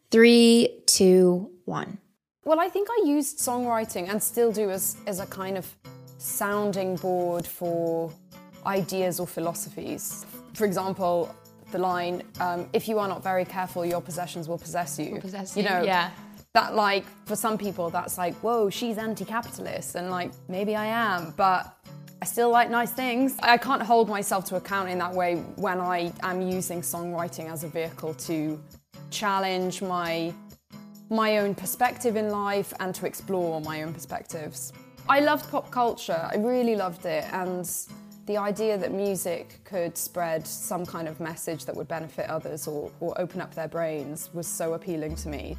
3, 2, 1. Well, I think I used songwriting and still do as a kind of sounding board for ideas or philosophies. For example, the line, if you are not very careful, your possessions will possess you. You know, yeah. That, like, for some people, that's like, whoa, she's anti-capitalist, and like, maybe I am, but I still like nice things. I can't hold myself to account in that way when I am using songwriting as a vehicle to challenge my own perspective in life and to explore my own perspectives. I loved pop culture, I really loved it, and the idea that music could spread some kind of message that would benefit others or open up their brains was so appealing to me.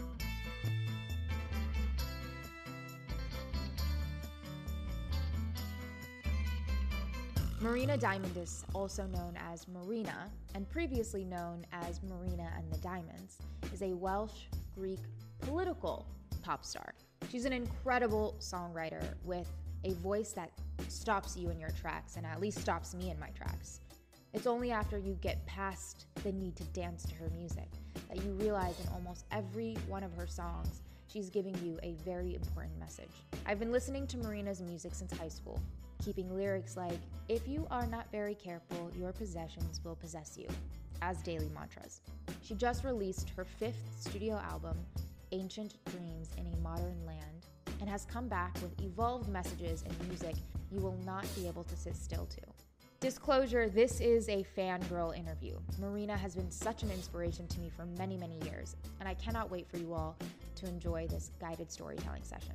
Marina Diamondis, also known as Marina, and previously known as Marina and the Diamonds, is a Welsh, Greek, political pop star. She's an incredible songwriter with a voice that stops you in your tracks, and at least stops me in my tracks. It's only after you get past the need to dance to her music that you realize in almost every one of her songs, she's giving you a very important message. I've been listening to Marina's music since high school, keeping lyrics like, if you are not very careful, your possessions will possess you, as daily mantras. She just released her 5th studio album, Ancient Dreams in a Modern Land, and has come back with evolved messages and music you will not be able to sit still to. Disclosure, this is a fangirl interview. Marina has been such an inspiration to me for many, many years, and I cannot wait for you all to enjoy this guided storytelling session.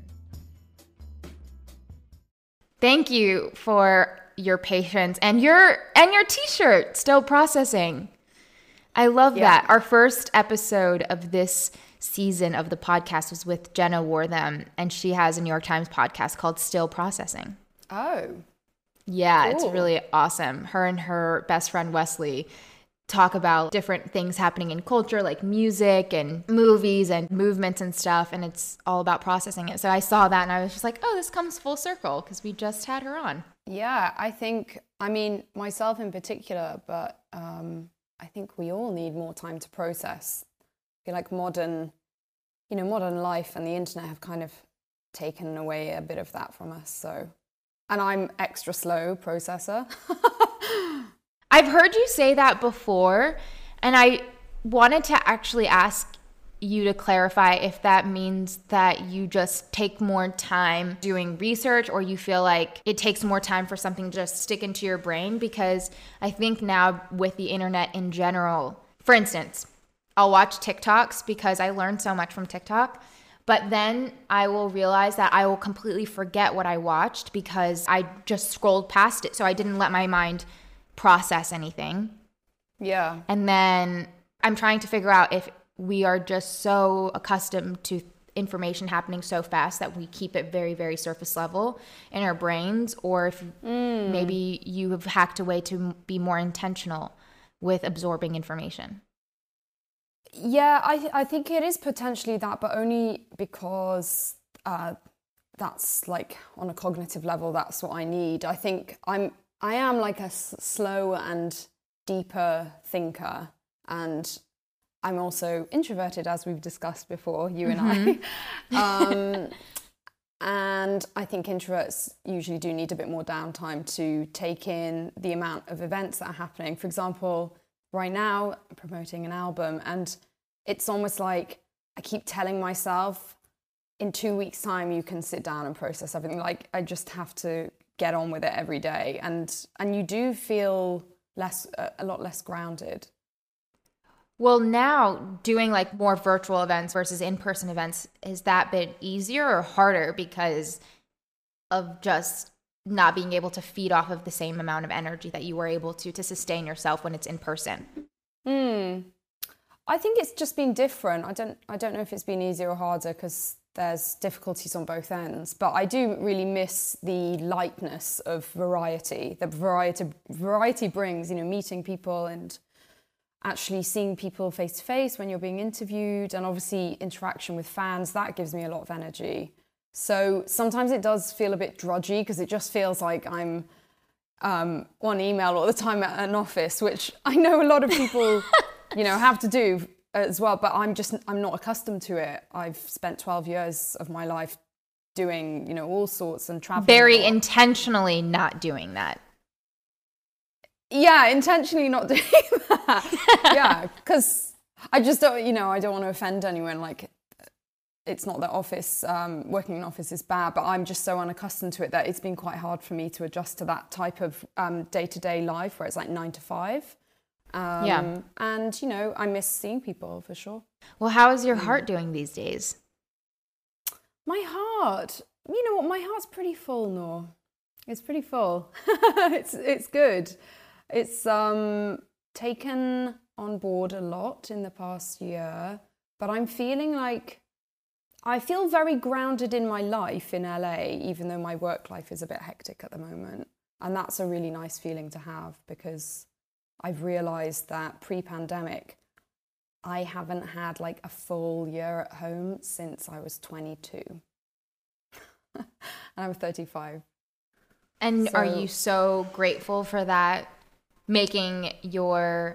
Thank you for your patience and your t-shirt, Still Processing. I love that. Our first episode of this season of the podcast was with Jenna Wortham, and she has a New York Times podcast called Still Processing. Oh. Yeah, cool. It's really awesome. Her and her best friend Wesley talk about different things happening in culture, like music and movies and movements and stuff, and it's all about processing it. So I saw that and I was just like, oh, this comes full circle because we just had her on. Yeah, I mean, myself in particular, but I think we all need more time to process. I feel like modern life and the internet have kind of taken away a bit of that from us, so. And I'm extra slow processor. I've heard you say that before, and I wanted to actually ask you to clarify if that means that you just take more time doing research, or you feel like it takes more time for something to just stick into your brain, because I think now with the internet in general, for instance, I'll watch TikToks because I learned so much from TikTok, but then I will realize that I will completely forget what I watched because I just scrolled past it, so I didn't let my mind process anything. Yeah. And then I'm trying to figure out if we are just so accustomed to information happening so fast that we keep it very, very surface level in our brains, or if maybe you have hacked a way to be more intentional with absorbing information. Yeah, I think it is potentially that, but only because that's like on a cognitive level, that's what I need. I think I am like a slow and deeper thinker, and I'm also introverted, as we've discussed before, you and I. And I think introverts usually do need a bit more downtime to take in the amount of events that are happening. For example, right now, I'm promoting an album, and it's almost like I keep telling myself, in 2 weeks' time, you can sit down and process everything. Like, I just have to get on with it every day. And you do feel a lot less grounded. Well, now doing like more virtual events versus in-person events, has that been easier or harder because of just not being able to feed off of the same amount of energy that you were able to sustain yourself when it's in person? I think it's just been different. I don't know if it's been easier or harder because there's difficulties on both ends, but I do really miss the lightness of variety. The variety brings, meeting people and actually seeing people face to face when you're being interviewed, and obviously interaction with fans, that gives me a lot of energy. So sometimes it does feel a bit drudgy because it just feels like I'm on email all the time at an office, which I know a lot of people, have to do as well, but I'm not accustomed to it. I've spent 12 years of my life doing, you know, all sorts and traveling. Very intentionally not doing that. Yeah, intentionally not doing that. Yeah, because I just don't, you know, I don't want to offend anyone. Like, it's not that office, working in office is bad, but I'm just so unaccustomed to it that it's been quite hard for me to adjust to that type of day-to-day life where it's like 9 to 5. And, you know, I miss seeing people for sure. Well, how is your heart doing these days? My heart, you know what? My heart's pretty full, Noor. It's pretty full. It's good. It's taken on board a lot in the past year, but I'm feeling like I feel very grounded in my life in LA, even though my work life is a bit hectic at the moment. And that's a really nice feeling to have because I've realized that pre-pandemic, I haven't had like a full year at home since I was 22. And I'm 35. And are you so grateful for that, making your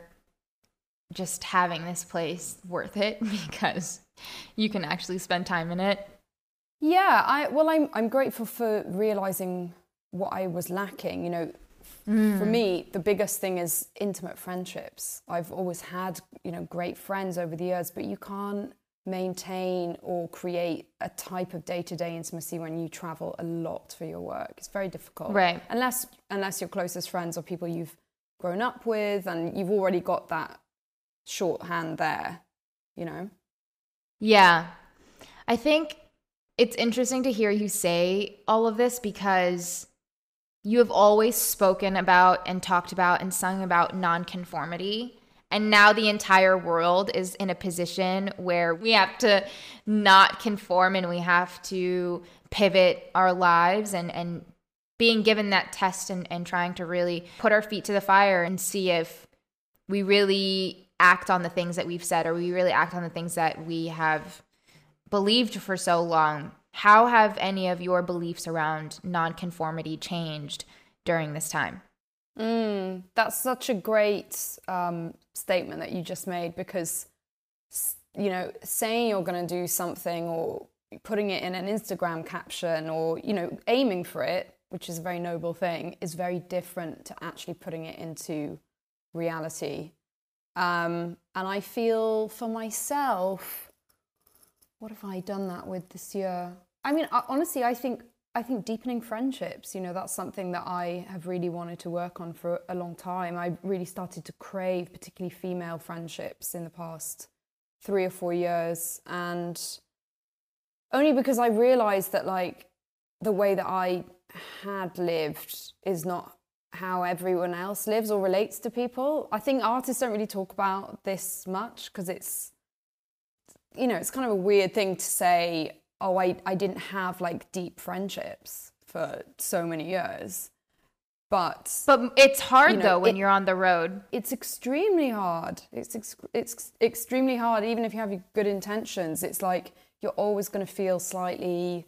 just having this place worth it because you can actually spend time in it? Yeah, I'm grateful for realizing what I was lacking. You know, for me, the biggest thing is intimate friendships. I've always had, you know, great friends over the years, but you can't maintain or create a type of day-to-day intimacy when you travel a lot for your work. It's very difficult. Right. Unless your closest friends are people you've grown up with and you've already got that shorthand there, you know? Yeah. I think it's interesting to hear you say all of this because you have always spoken about and talked about and sung about nonconformity. And now the entire world is in a position where we have to not conform and we have to pivot our lives and being given that test and trying to really put our feet to the fire and see if we really act on the things that we've said or we really act on the things that we have believed for so long. How have any of your beliefs around nonconformity changed during this time? That's such a great statement that you just made because, you know, saying you're going to do something or putting it in an Instagram caption or, you know, aiming for it, which is a very noble thing, is very different to actually putting it into reality. And I feel for myself, what have I done that with this year? I mean, honestly, I think deepening friendships, you know, that's something that I have really wanted to work on for a long time. I really started to crave particularly female friendships in the past 3 or 4 years. And only because I realized that, like, the way that I had lived is not how everyone else lives or relates to people. I think artists don't really talk about this much because it's, you know, it's kind of a weird thing to say, oh, I didn't have like deep friendships for so many years. But it's hard, you know, though, when you're on the road. It's extremely hard. It's extremely hard. Even if you have good intentions, it's like you're always going to feel slightly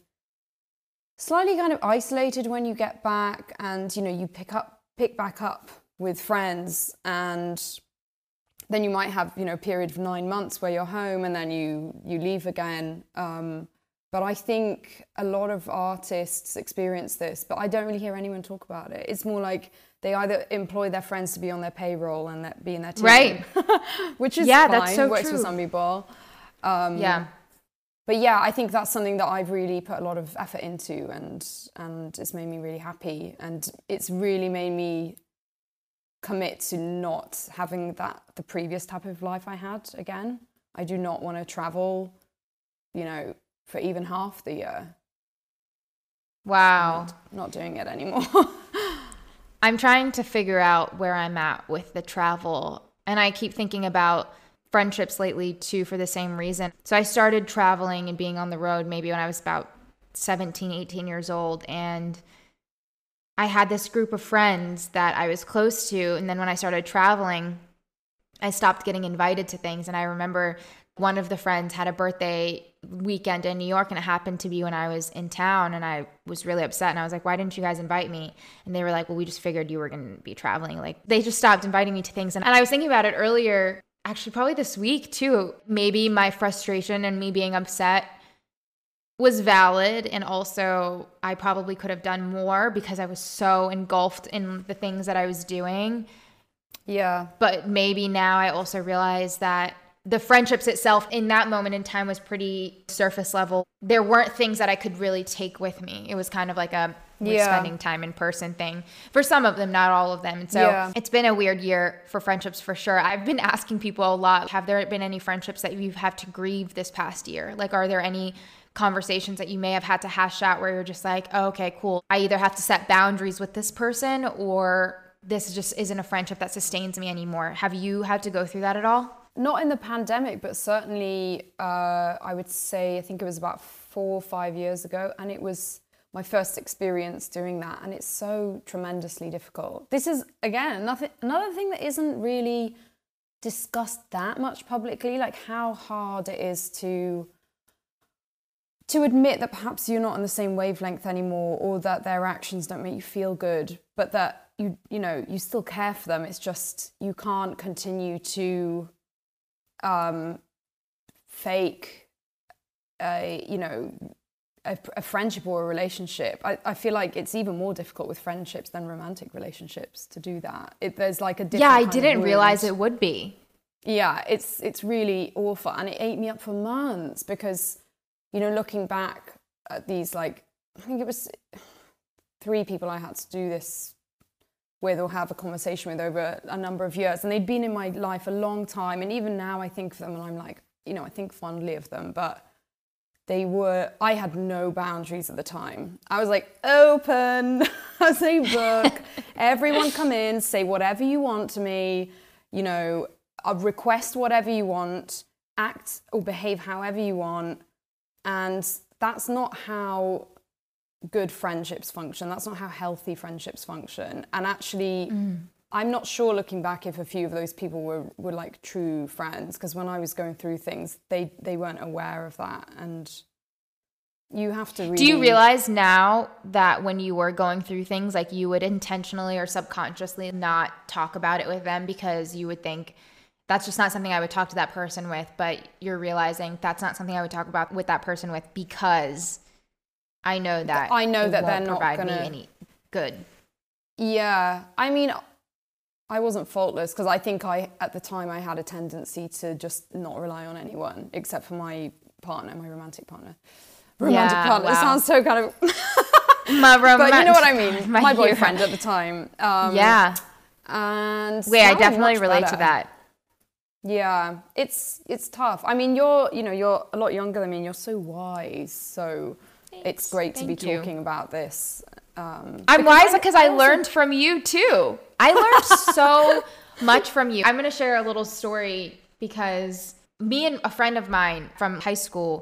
kind of isolated when you get back, and you know, you pick back up with friends, and then you might have, you know, a period of 9 months where you're home and then you leave again. But I think a lot of artists experience this, but I don't really hear anyone talk about it. It's more like they either employ their friends to be on their payroll and be in their team. Right. Which is fine, that's so works true. for some people. Yeah. But yeah, I think that's something that I've really put a lot of effort into, and it's made me really happy. And it's really made me commit to not having the previous type of life I had again. I do not want to travel, you know, for even half the year. Wow. Not doing it anymore. I'm trying to figure out where I'm at with the travel. And I keep thinking about friendships lately too for the same reason. So I started traveling and being on the road maybe when I was about 17, 18 years old. And I had this group of friends that I was close to. And then when I started traveling, I stopped getting invited to things. And I remember one of the friends had a birthday weekend in New York, and it happened to be when I was in town, and I was really upset, and I was like, why didn't you guys invite me? And they were like, well, we just figured you were going to be traveling. Like, they just stopped inviting me to things. And I was thinking about it earlier actually probably this week too, maybe my frustration and me being upset was valid, and also I probably could have done more because I was so engulfed in the things that I was doing. Yeah. But maybe now I also realize that the friendships itself in that moment in time was pretty surface level. There weren't things that I could really take with me. It was kind of like a spending time in person thing for some of them, not all of them. And so it's been a weird year for friendships for sure. I've been asking people a lot, have there been any friendships that you've had to grieve this past year? Like, are there any conversations that you may have had to hash out where you're just like, oh, okay, cool. I either have to set boundaries with this person or this just isn't a friendship that sustains me anymore. Have you had to go through that at all? Not in the pandemic, but certainly I would say, I think it was about 4 or 5 years ago, and it was my first experience doing that, and it's so tremendously difficult. This is, again, another thing that isn't really discussed that much publicly, like how hard it is to admit that perhaps you're not on the same wavelength anymore, or that their actions don't make you feel good, but that you still care for them. It's just you can't continue to fake a friendship or a relationship. I feel like it's even more difficult with friendships than romantic relationships to do that. There's like a different I didn't realize it would be. Yeah, it's really awful, and it ate me up for months because, looking back at these, like, I think it was 3 people I had to do this with or have a conversation with over a number of years, and they'd been in my life a long time, and even now I think of them and I'm like, I think fondly of them, but I had no boundaries at the time. I was like, open as a book, everyone come in, say whatever you want to me, I'll request whatever you want, act or behave however you want. And that's not how good friendships function. That's not how healthy friendships function. And actually, I'm not sure, looking back, if a few of those people were like true friends, because when I was going through things, they weren't aware of that. And you have to really... Do you realize now that when you were going through things, like, you would intentionally or subconsciously not talk about it with them because you would think, that's just not something I would talk to that person with, but you're realizing that's not something I would talk about with that person with because I know that they're not provide gonna... me any good. Yeah, I mean, I wasn't faultless because I think at the time I had a tendency to just not rely on anyone except for my partner, my romantic partner. Partner. Wow. It sounds so kind of... but you know what I mean. My boyfriend at the time. Yeah. And wait, I definitely relate to that. Yeah, it's tough. I mean, you're a lot younger than me, and you're so wise. So thanks. It's great to be talking about this. I'm wise because I learned from you too. I learned so much from you. I'm going to share a little story because me and a friend of mine from high school,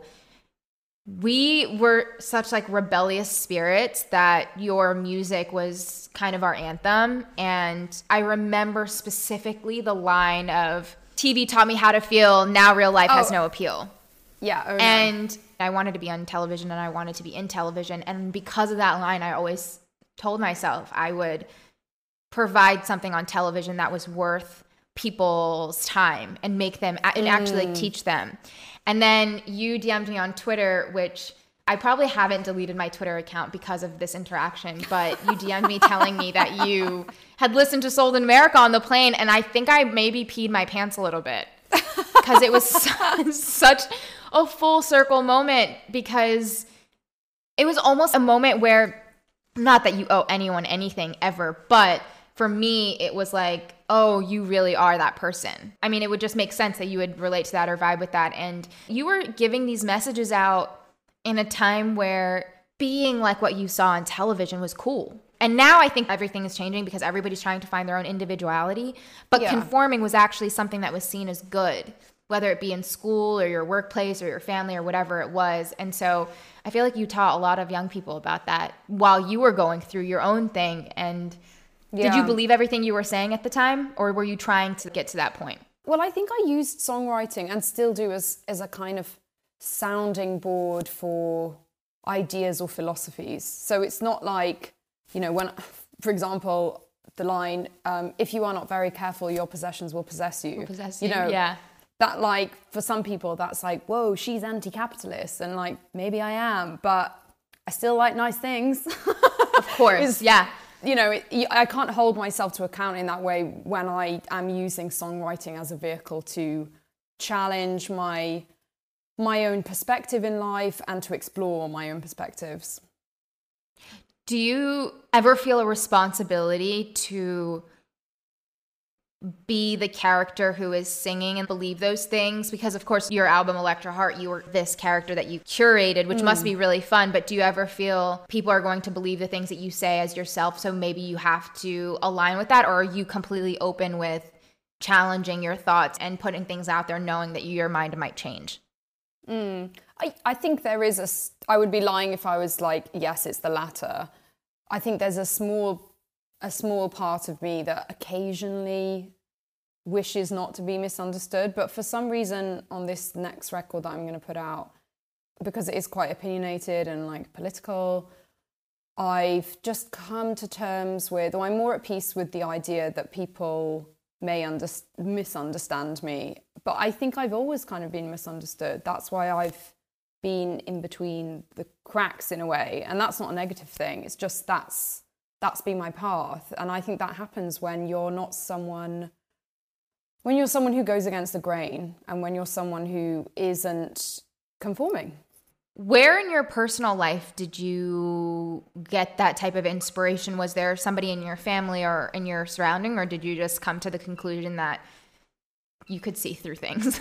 we were such like rebellious spirits that your music was kind of our anthem. And I remember specifically the line of, TV taught me how to feel, now real life has no appeal. Yeah. And I wanted to be on television and I wanted to be in television. And because of that line, I always told myself I would provide something on television that was worth people's time and make them and actually like teach them. And then you DM'd me on Twitter, which I probably haven't deleted my Twitter account because of this interaction, but you DM'd me telling me that you had listened to Sold in America on the plane, and I think I maybe peed my pants a little bit because it was such a full circle moment, because it was almost a moment where, not that you owe anyone anything ever, but for me, it was like, oh, you really are that person. I mean, it would just make sense that you would relate to that or vibe with that. And you were giving these messages out in a time where being like what you saw on television was cool. And now I think everything is changing because everybody's trying to find their own individuality. But conforming was actually something that was seen as good, whether it be in school or your workplace or your family or whatever it was. And so I feel like you taught a lot of young people about that while you were going through your own thing. And did you believe everything you were saying at the time, or were you trying to get to that point? Well, I think I used songwriting, and still do, as a kind of sounding board for ideas or philosophies. So it's not like, when, for example, the line, if you are not very careful, your possessions will possess you. You know, yeah. That, like, for some people, that's like, whoa, she's anti-capitalist. And, like, maybe I am, but I still like nice things. Of course, yeah. You know, I can't hold myself to account in that way when I am using songwriting as a vehicle to challenge my own perspective in life and to explore my own perspectives. Do you ever feel a responsibility to be the character who is singing and believe those things? Because, of course, your album, Electra Heart, you were this character that you curated, which must be really fun. But do you ever feel people are going to believe the things that you say as yourself, so maybe you have to align with that? Or are you completely open with challenging your thoughts and putting things out there knowing that your mind might change? I think there is I would be lying if I was like, yes, it's the latter. I think there's a small part of me that occasionally wishes not to be misunderstood. But for some reason on this next record that I'm going to put out, because it is quite opinionated and like political, I've just come to terms with, or I'm more at peace with the idea that people may misunderstand me. But I think I've always kind of been misunderstood. That's why I've been in between the cracks in a way. And that's not a negative thing. It's just that's been my path. And I think that happens when you're not someone, when you're someone who goes against the grain and when you're someone who isn't conforming. Where in your personal life did you get that type of inspiration? Was there somebody in your family or in your surrounding, or did you just come to the conclusion that you could see through things?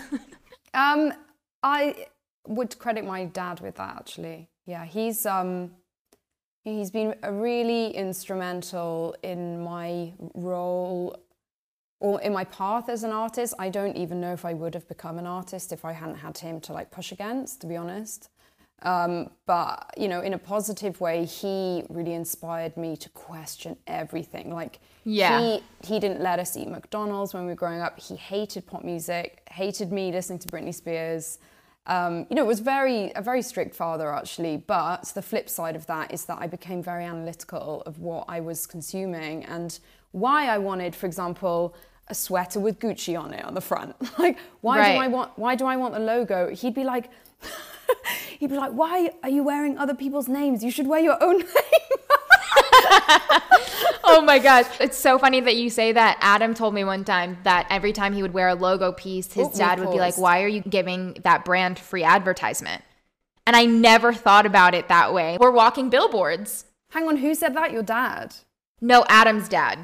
I would credit my dad with that, actually. Yeah, he's been really instrumental in my role or in my path as an artist. I don't even know if I would have become an artist if I hadn't had him to like push against, to be honest. But, you know, in a positive way, he really inspired me to question everything. Like, he didn't let us eat McDonald's when we were growing up. He hated pop music, hated me listening to Britney Spears. You know, it was a very strict father, actually. But the flip side of that is that I became very analytical of what I was consuming and why I wanted, for example, a sweater with Gucci on it on the front. Like, why do I want the logo? He'd be like, why are you wearing other people's names? You should wear your own name. Oh my gosh. It's so funny that you say that. Adam told me one time that every time he would wear a logo piece, his dad would be like, why are you giving that brand free advertisement? And I never thought about it that way. We're walking billboards. Hang on, who said that? Your dad? No, Adam's dad.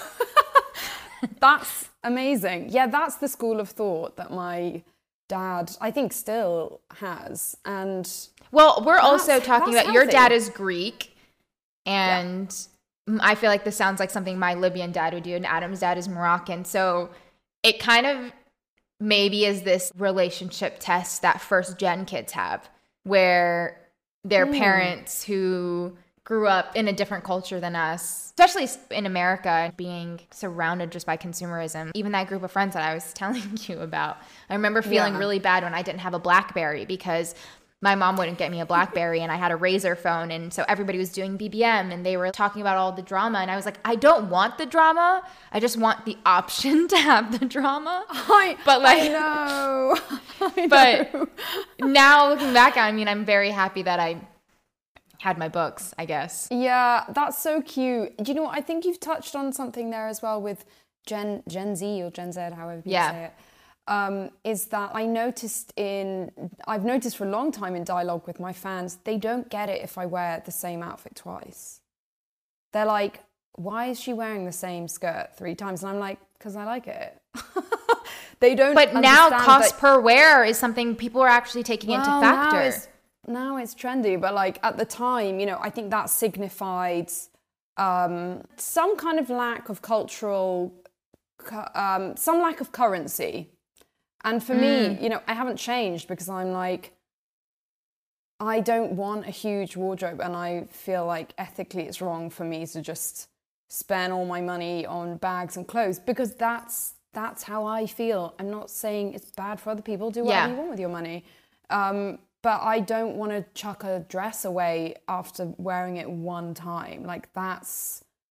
That's amazing. Yeah, that's the school of thought that my dad, I think, still has. And well, we're also talking about your dad is Greek, and I feel like this sounds like something my Libyan dad would do, and Adam's dad is Moroccan. So it kind of maybe is this relationship test that first gen kids have, where their parents who grew up in a different culture than us, especially in America, being surrounded just by consumerism. Even that group of friends that I was telling you about, I remember feeling really bad when I didn't have a BlackBerry because my mom wouldn't get me a BlackBerry and I had a Razr phone. And so everybody was doing BBM and they were talking about all the drama. And I was like, I don't want the drama. I just want the option to have the drama. I know. But now looking back, I mean, I'm very happy that I had my books, I guess. Yeah, that's so cute. Do you know what? I think you've touched on something there as well with Gen Z or Gen Z, however you say it. Is that I've noticed for a long time in dialogue with my fans, they don't get it if I wear the same outfit twice. They're like, why is she wearing the same skirt 3 times? And I'm like, because I like it. They don't. But now cost per wear is something people are actually taking into factor. Now it's trendy, but like at the time, you know, I think that signified some kind of lack of cultural, some lack of currency. And for me, you know, I haven't changed because I'm like, I don't want a huge wardrobe, and I feel like ethically it's wrong for me to just spend all my money on bags and clothes because that's how I feel. I'm not saying it's bad for other people. Do whatever you want with your money. But I don't want to chuck a dress away after wearing it one time. Like, that's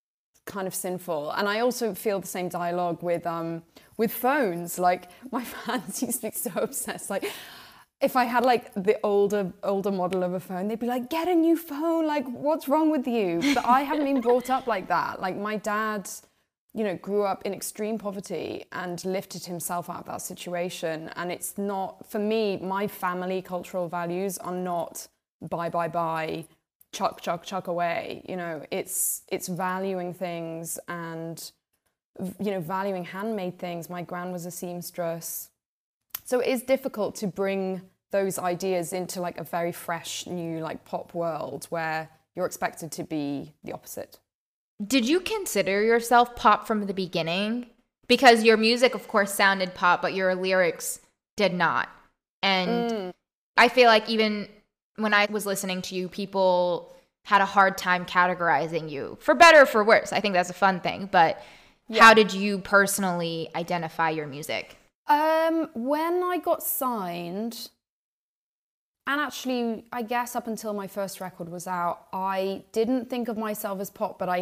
kind of sinful. And I also feel the same dialogue with phones. Like, my fans used to be so obsessed. Like, if I had like the older model of a phone, they'd be like, get a new phone, like, what's wrong with you? But I haven't been brought up like that. Like, my dad, you know, grew up in extreme poverty and lifted himself out of that situation. And it's not, for me, my family cultural values are not buy, chuck away. You know, it's valuing things and, you know, valuing handmade things. My gran was a seamstress. So it is difficult to bring those ideas into like a very fresh, new, like pop world where you're expected to be the opposite. Did you consider yourself pop from the beginning? Because your music, of course, sounded pop, but your lyrics did not. And I feel like even when I was listening to you, people had a hard time categorizing you, for better or for worse. I think that's a fun thing. But how did you personally identify your music? When I got signed, and actually, I guess up until my first record was out, I didn't think of myself as pop, but I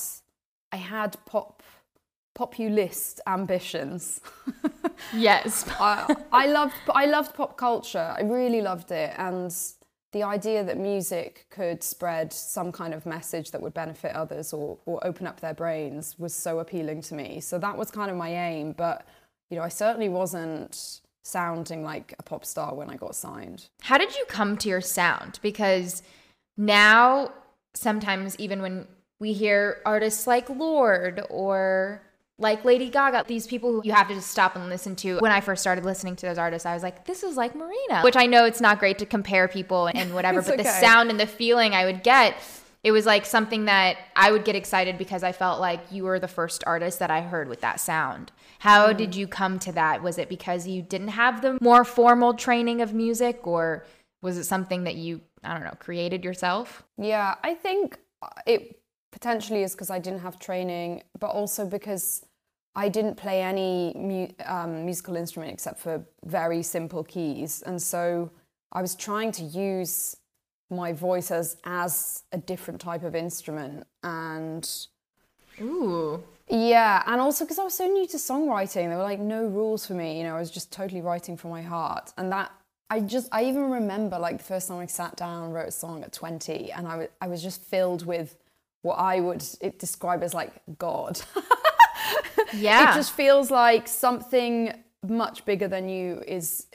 had populist ambitions. Yes. I loved pop culture. I really loved it, and the idea that music could spread some kind of message that would benefit others or open up their brains was so appealing to me. So that was kind of my aim, but you know, I certainly wasn't sounding like a pop star when I got signed. How did you come to your sound? Because now, sometimes even when we hear artists like Lorde or like Lady Gaga, these people who you have to just stop and listen to. When I first started listening to those artists, I was like, this is like Marina. Which I know it's not great to compare people and whatever, but the sound and the feeling I would get, it was like something that I would get excited because I felt like you were the first artist that I heard with that sound. How did you come to that? Was it because you didn't have the more formal training of music, or was it something that you, I don't know, created yourself? Yeah, I think it potentially is because I didn't have training, but also because I didn't play any musical instrument except for very simple keys. And so I was trying to use my voice as a different type of instrument. And yeah, and also because I was so new to songwriting, there were like no rules for me. You know, I was just totally writing from my heart. And that I even remember like the first time I sat down and wrote a song at 20, and I was just filled with what I would describe as like God. Yeah. It just feels like something much bigger than you is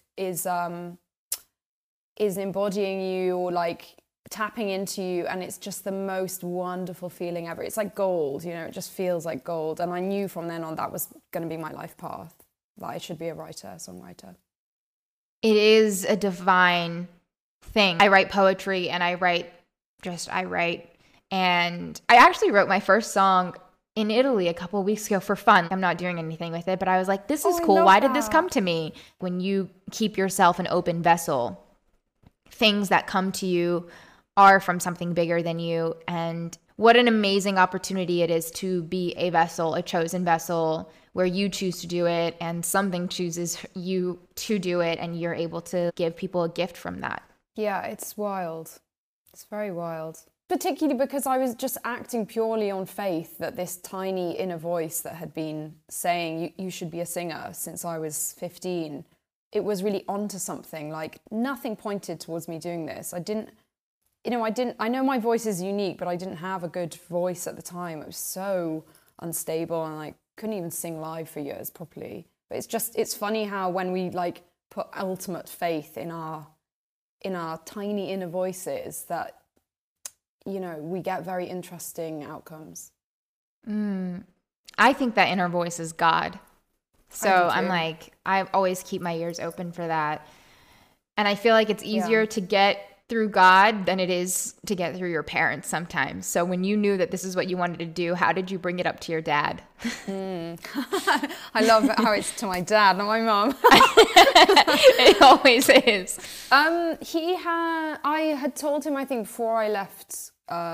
embodying you or like tapping into you, and it's just the most wonderful feeling ever. It's like gold, you know, it just feels like gold. And I knew from then on that was going to be my life path, that I should be a songwriter. It is a divine thing. I write poetry and I write. And I actually wrote my first song in Italy a couple of weeks ago for fun. I'm not doing anything with it, but I was like, this is cool. Why did this come to me? When you keep yourself an open vessel, things that come to you are from something bigger than you. And what an amazing opportunity it is to be a vessel, a chosen vessel, where you choose to do it and something chooses you to do it, and you're able to give people a gift from that. Yeah, it's wild. It's very wild. Particularly because I was just acting purely on faith that this tiny inner voice that had been saying you should be a singer since I was 15, it was really onto something. Like, nothing pointed towards me doing this. I know my voice is unique, but I didn't have a good voice at the time. It was so unstable, and I couldn't even sing live for years properly. But it's funny how when we like put ultimate faith in our tiny inner voices, that, you know, we get very interesting outcomes. I think that inner voice is God. So I'm like, I always keep my ears open for that. And I feel like it's easier to get through God than it is to get through your parents sometimes. So when you knew that this is what you wanted to do, how did you bring it up to your dad? I love how it's to my dad, not my mom. It always is. I had told him, I think, before I left,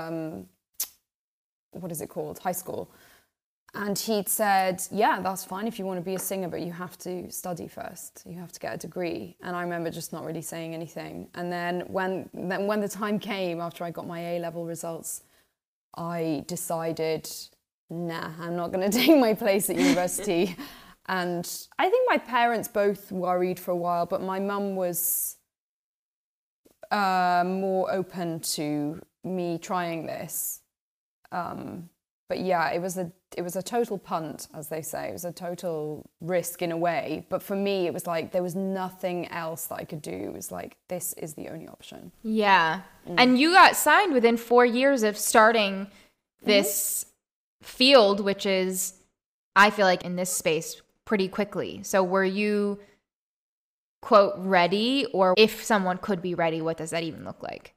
what is it called? High school. And he'd said, yeah, that's fine if you want to be a singer, but you have to study first. You have to get a degree. And I remember just not really saying anything. And then when the time came, after I got my A-level results, I decided nah, I'm not going to take my place at university. And I think my parents both worried for a while, but my mum was more open to me trying this. But yeah, it was a total punt, as they say. It was a total risk in a way. But for me, it was like there was nothing else that I could do. It was like, this is the only option. Yeah. And you got signed within 4 years of starting this field, which is, I feel like in this space, pretty quickly. So were you, quote, ready? Or if someone could be ready, what does that even look like?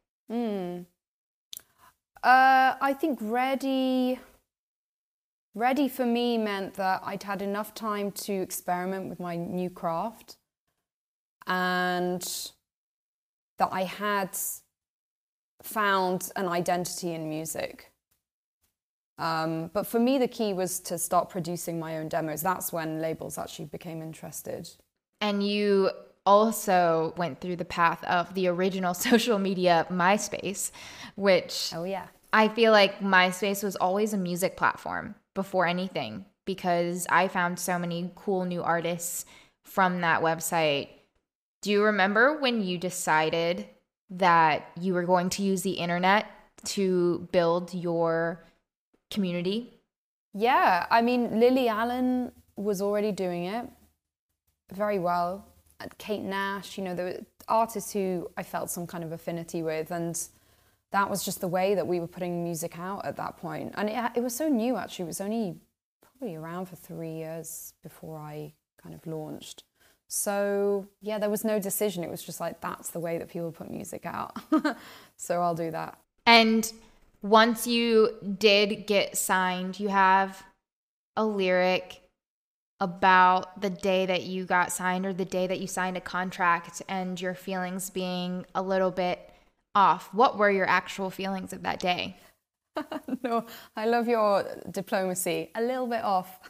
I think ready for me meant that I'd had enough time to experiment with my new craft and that I had found an identity in music. But for me, the key was to start producing my own demos. That's when labels actually became interested. And you also went through the path of the original social media MySpace, which I feel like MySpace was always a music platform before anything, because I found so many cool new artists from that website. Do you remember when you decided that you were going to use the internet to build your community? Yeah, I mean, Lily Allen was already doing it very well. Kate Nash, there were artists who I felt some kind of affinity with, and that was just the way that we were putting music out at that point. And it was so new, actually. It was only probably around for 3 years before I kind of launched. So, yeah, there was no decision. It was just like, that's the way that people put music out. So I'll do that. And once you did get signed, you have a lyric about the day that you got signed, or the day that you signed a contract, and your feelings being a little bit off. What were your actual feelings of that day? No, I love your diplomacy. A little bit off.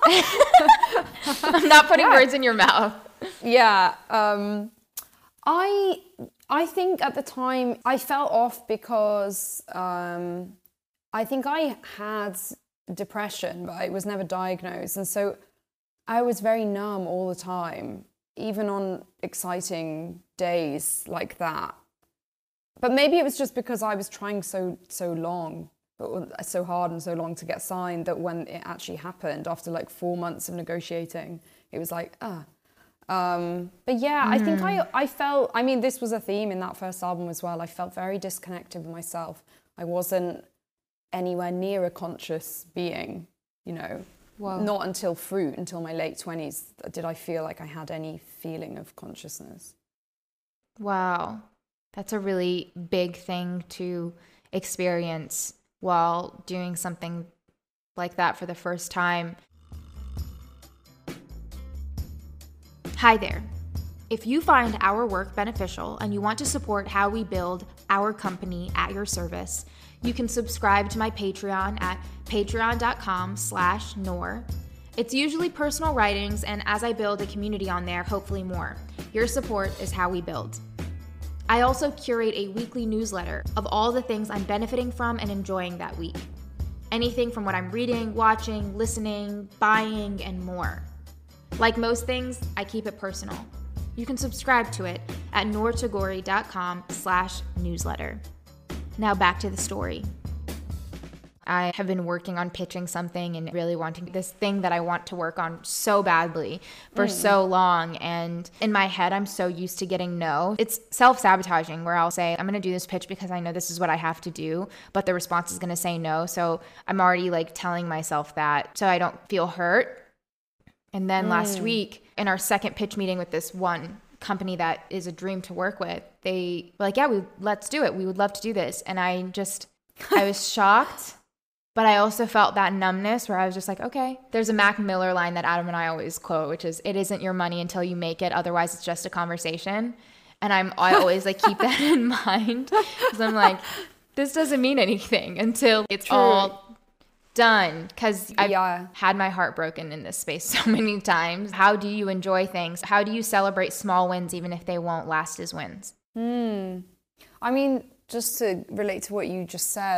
I'm not putting words in your mouth. Yeah. I think at the time I felt off because I think I had depression, but it was never diagnosed. And so I was very numb all the time, even on exciting days like that. But maybe it was just because I was trying so hard and so long to get signed, that when it actually happened, after like 4 months of negotiating, it was like, But yeah, I think I felt, I mean, this was a theme in that first album as well. I felt very disconnected with myself. I wasn't anywhere near a conscious being, Wow. Not until Fruit, until my late 20s, did I feel like I had any feeling of consciousness. Wow. That's a really big thing to experience while doing something like that for the first time. Hi there. If you find our work beneficial and you want to support how we build our company at your service, you can subscribe to my Patreon at patreon.com/Noor. It's usually personal writings, and as I build a community on there, hopefully more. Your support is how we build. I also curate a weekly newsletter of all the things I'm benefiting from and enjoying that week. Anything from what I'm reading, watching, listening, buying, and more. Like most things, I keep it personal. You can subscribe to it at noortagori.com/newsletter. Now back to the story. I have been working on pitching something and really wanting this thing that I want to work on so badly for so long. And in my head, I'm so used to getting no. It's self-sabotaging, where I'll say, I'm going to do this pitch because I know this is what I have to do, but the response is going to say no. So I'm already like telling myself that so I don't feel hurt. And then last week in our second pitch meeting with this one company that is a dream to work with, they were like, yeah, let's do it. We would love to do this. And I was shocked. But I also felt that numbness where I was just like, okay. There's a Mac Miller line that Adam and I always quote, which is, it isn't your money until you make it. Otherwise, it's just a conversation. And I always like keep that in mind, because I'm like, this doesn't mean anything until it's all done. Because I've had my heart broken in this space so many times. How do you enjoy things? How do you celebrate small wins even if they won't last as wins? I mean, just to relate to what you just said,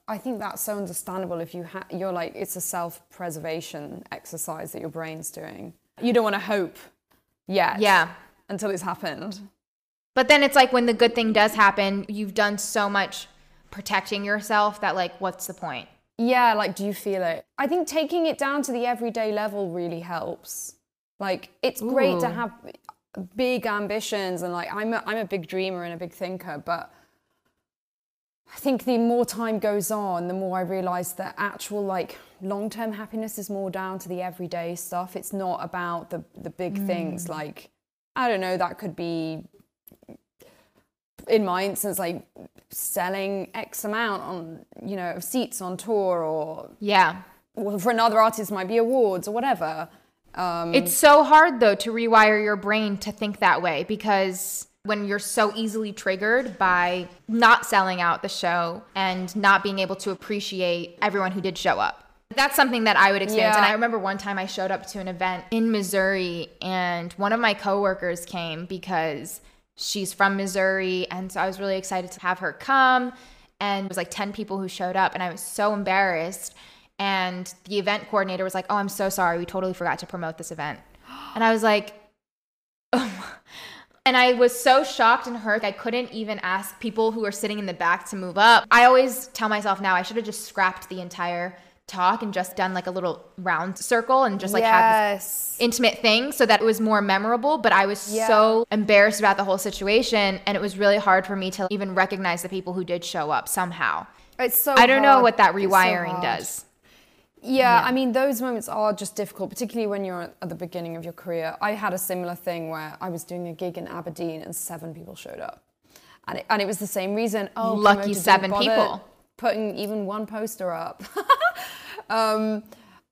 I think that's so understandable if you're like, it's a self-preservation exercise that your brain's doing. You don't want to hope yet. Yeah. Until it's happened. But then it's like when the good thing does happen, you've done so much protecting yourself that like, what's the point? Yeah, like, do you feel it? I think taking it down to the everyday level really helps. Like, it's great to have big ambitions, and like, I'm a big dreamer and a big thinker, but I think the more time goes on, the more I realize that actual like long-term happiness is more down to the everyday stuff. It's not about the big things. Like, I don't know, that could be, in my instance, like selling X amount on, you know, of seats on tour, or for another artist it might be awards or whatever. It's so hard though to rewire your brain to think that way, because when you're so easily triggered by not selling out the show and not being able to appreciate everyone who did show up. That's something that I would experience. And I remember one time I showed up to an event in Missouri, and one of my coworkers came because she's from Missouri. And so I was really excited to have her come. And it was like 10 people who showed up, and I was so embarrassed. And the event coordinator was like, "Oh, I'm so sorry. We totally forgot to promote this event." And I was like, oh. And I was so shocked and hurt. I couldn't even ask people who were sitting in the back to move up. I always tell myself now I should have just scrapped the entire talk and just done like a little round circle and just like had this intimate thing so that it was more memorable. But I was so embarrassed about the whole situation, and it was really hard for me to even recognize the people who did show up somehow. It's so I don't know what that rewiring does. Yeah, I mean, those moments are just difficult, particularly when you're at the beginning of your career. I had a similar thing where I was doing a gig in Aberdeen and 7 people showed up. And it was the same reason. Oh, lucky 7 people. Putting even one poster up. And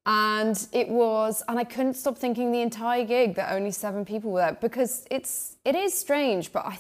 I couldn't stop thinking the entire gig that only 7 people were there, because it is strange, but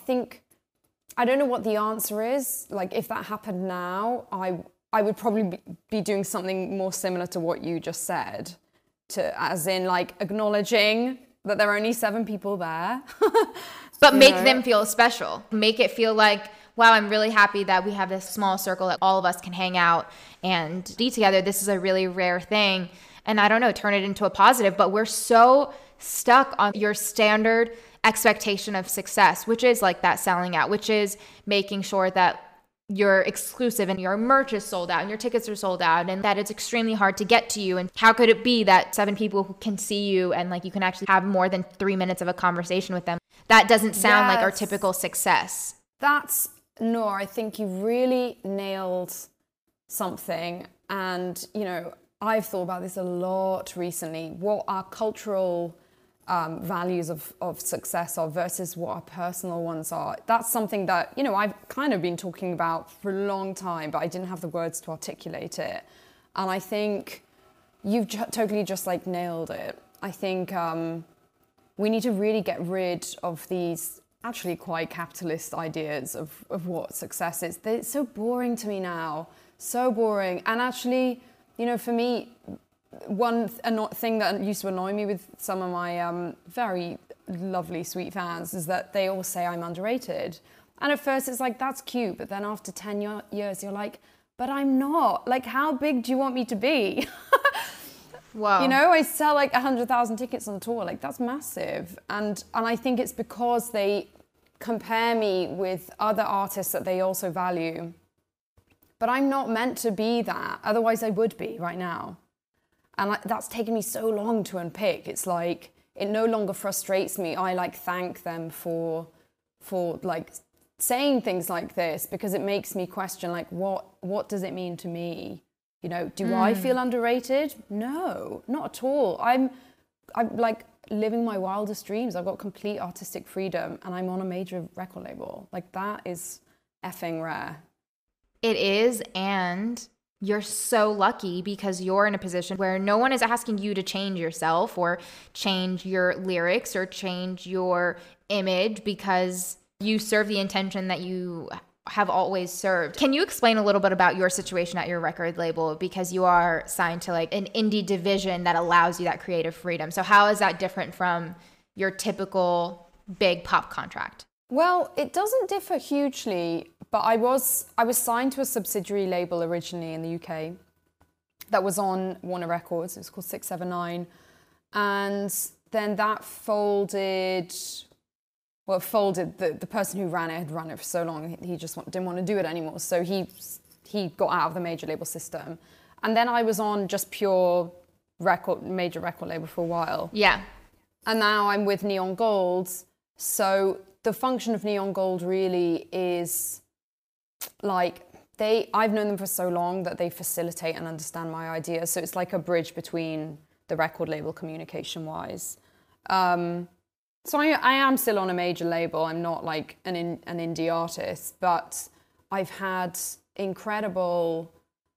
I don't know what the answer is. Like, if that happened now, I would probably be doing something more similar to what you just said, as in like acknowledging that there are only 7 people there. But make them feel special. Make it feel like, wow, I'm really happy that we have this small circle that all of us can hang out and be together. This is a really rare thing. And I don't know, turn it into a positive. But we're so stuck on your standard expectation of success, which is like that selling out, which is making sure that you're exclusive and your merch is sold out and your tickets are sold out, and that it's extremely hard to get to you. And how could it be that 7 people who can see you and like you can actually have more than 3 minutes of a conversation with them? That doesn't sound like our typical success. Noor, I think you really nailed something. And, you know, I've thought about this a lot recently. What our cultural values of success are versus what our personal ones are. That's something that, you know, I've kind of been talking about for a long time, but I didn't have the words to articulate it. And I think you've totally just like nailed it. I think we need to really get rid of these actually quite capitalist ideas of what success is. It's so boring to me now, so boring. And actually, you know, for me, one thing that used to annoy me with some of my very lovely, sweet fans is that they all say I'm underrated. And at first it's like, that's cute. But then after 10 years, you're like, but I'm not. Like, how big do you want me to be? Wow. You know, I sell like 100,000 tickets on tour. Like, that's massive. And I think it's because they compare me with other artists that they also value. But I'm not meant to be that. Otherwise, I would be right now. And that's taken me so long to unpick. It's like, it no longer frustrates me. I like thank them for like saying things like this, because it makes me question, like, what does it mean to me? You know, do I feel underrated? No, not at all. I'm like living my wildest dreams. I've got complete artistic freedom and I'm on a major record label. Like, that is effing rare. It is, and you're so lucky because you're in a position where no one is asking you to change yourself or change your lyrics or change your image, because you serve the intention that you have always served. Can you explain a little bit about your situation at your record label? Because you are signed to like an indie division that allows you that creative freedom. So how is that different from your typical big pop contract? Well, it doesn't differ hugely, But I was signed to a subsidiary label originally in the UK that was on Warner Records. It was called 679. And then that folded. Well, it folded. The person who ran it had run it for so long, he just didn't want to do it anymore. So he got out of the major label system. And then I was on just pure major record label for a while. Yeah. And now I'm with Neon Gold. So the function of Neon Gold really is like I've known them for so long that they facilitate and understand my ideas. So it's like a bridge between the record label communication-wise. So I am still on a major label. I'm not like an indie artist, but I've had incredible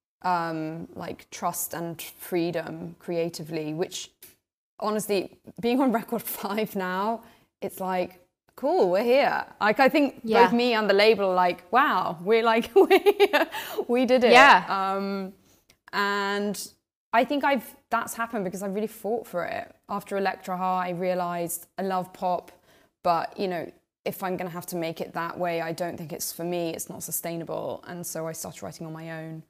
like trust and freedom creatively, which honestly, being on Record 5 now, it's like, cool, we're here. Like, I think both me and the label are like, wow, we're here. We did it. Yeah. And I think that's happened because I really fought for it. After Electra Heart, I realized I love pop, but, you know, if I'm going to have to make it that way, I don't think it's for me. It's not sustainable. And so I started writing on my own.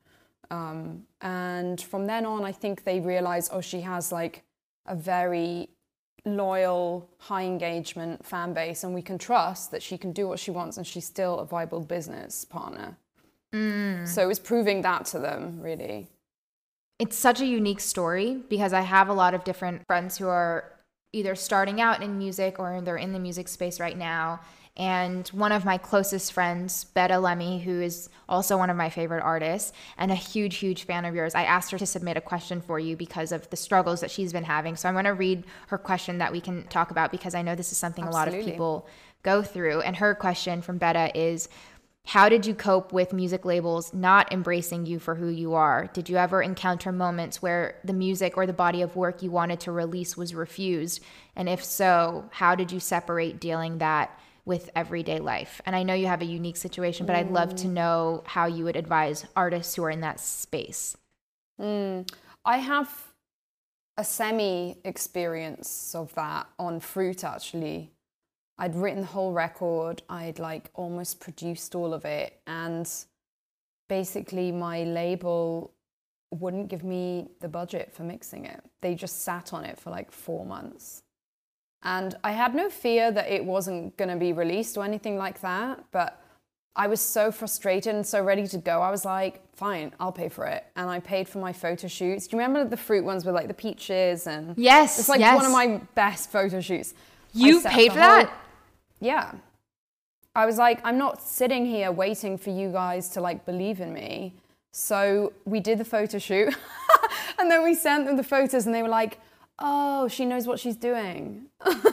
And from then on, I think they realized, oh, she has like a very loyal, high engagement fan base, and we can trust that she can do what she wants and she's still a viable business partner. So it's proving that to them, really. It's such a unique story because I have a lot of different friends who are either starting out in music or they're in the music space right now. And one of my closest friends, Betta Lemmy, who is also one of my favorite artists and a huge, huge fan of yours, I asked her to submit a question for you because of the struggles that she's been having. So I'm going to read her question that we can talk about because I know this is something Absolutely. A lot of people go through. And her question from Betta is, how did you cope with music labels not embracing you for who you are? Did you ever encounter moments where the music or the body of work you wanted to release was refused? And if so, how did you separate dealing that with everyday life? And I know you have a unique situation, but I'd love to know how you would advise artists who are in that space. I have a semi-experience of that on Fruit, actually. I'd written the whole record. I'd like almost produced all of it. And basically my label wouldn't give me the budget for mixing it. They just sat on it for like 4 months. And I had no fear that it wasn't going to be released or anything like that. But I was so frustrated and so ready to go. I was like, fine, I'll pay for it. And I paid for my photo shoots. Do you remember the Fruit ones with like the peaches? And yes, it's like one of my best photo shoots. You paid for that? Yeah. I was like, I'm not sitting here waiting for you guys to like believe in me. So we did the photo shoot and then we sent them the photos and they were like, oh, she knows what she's doing.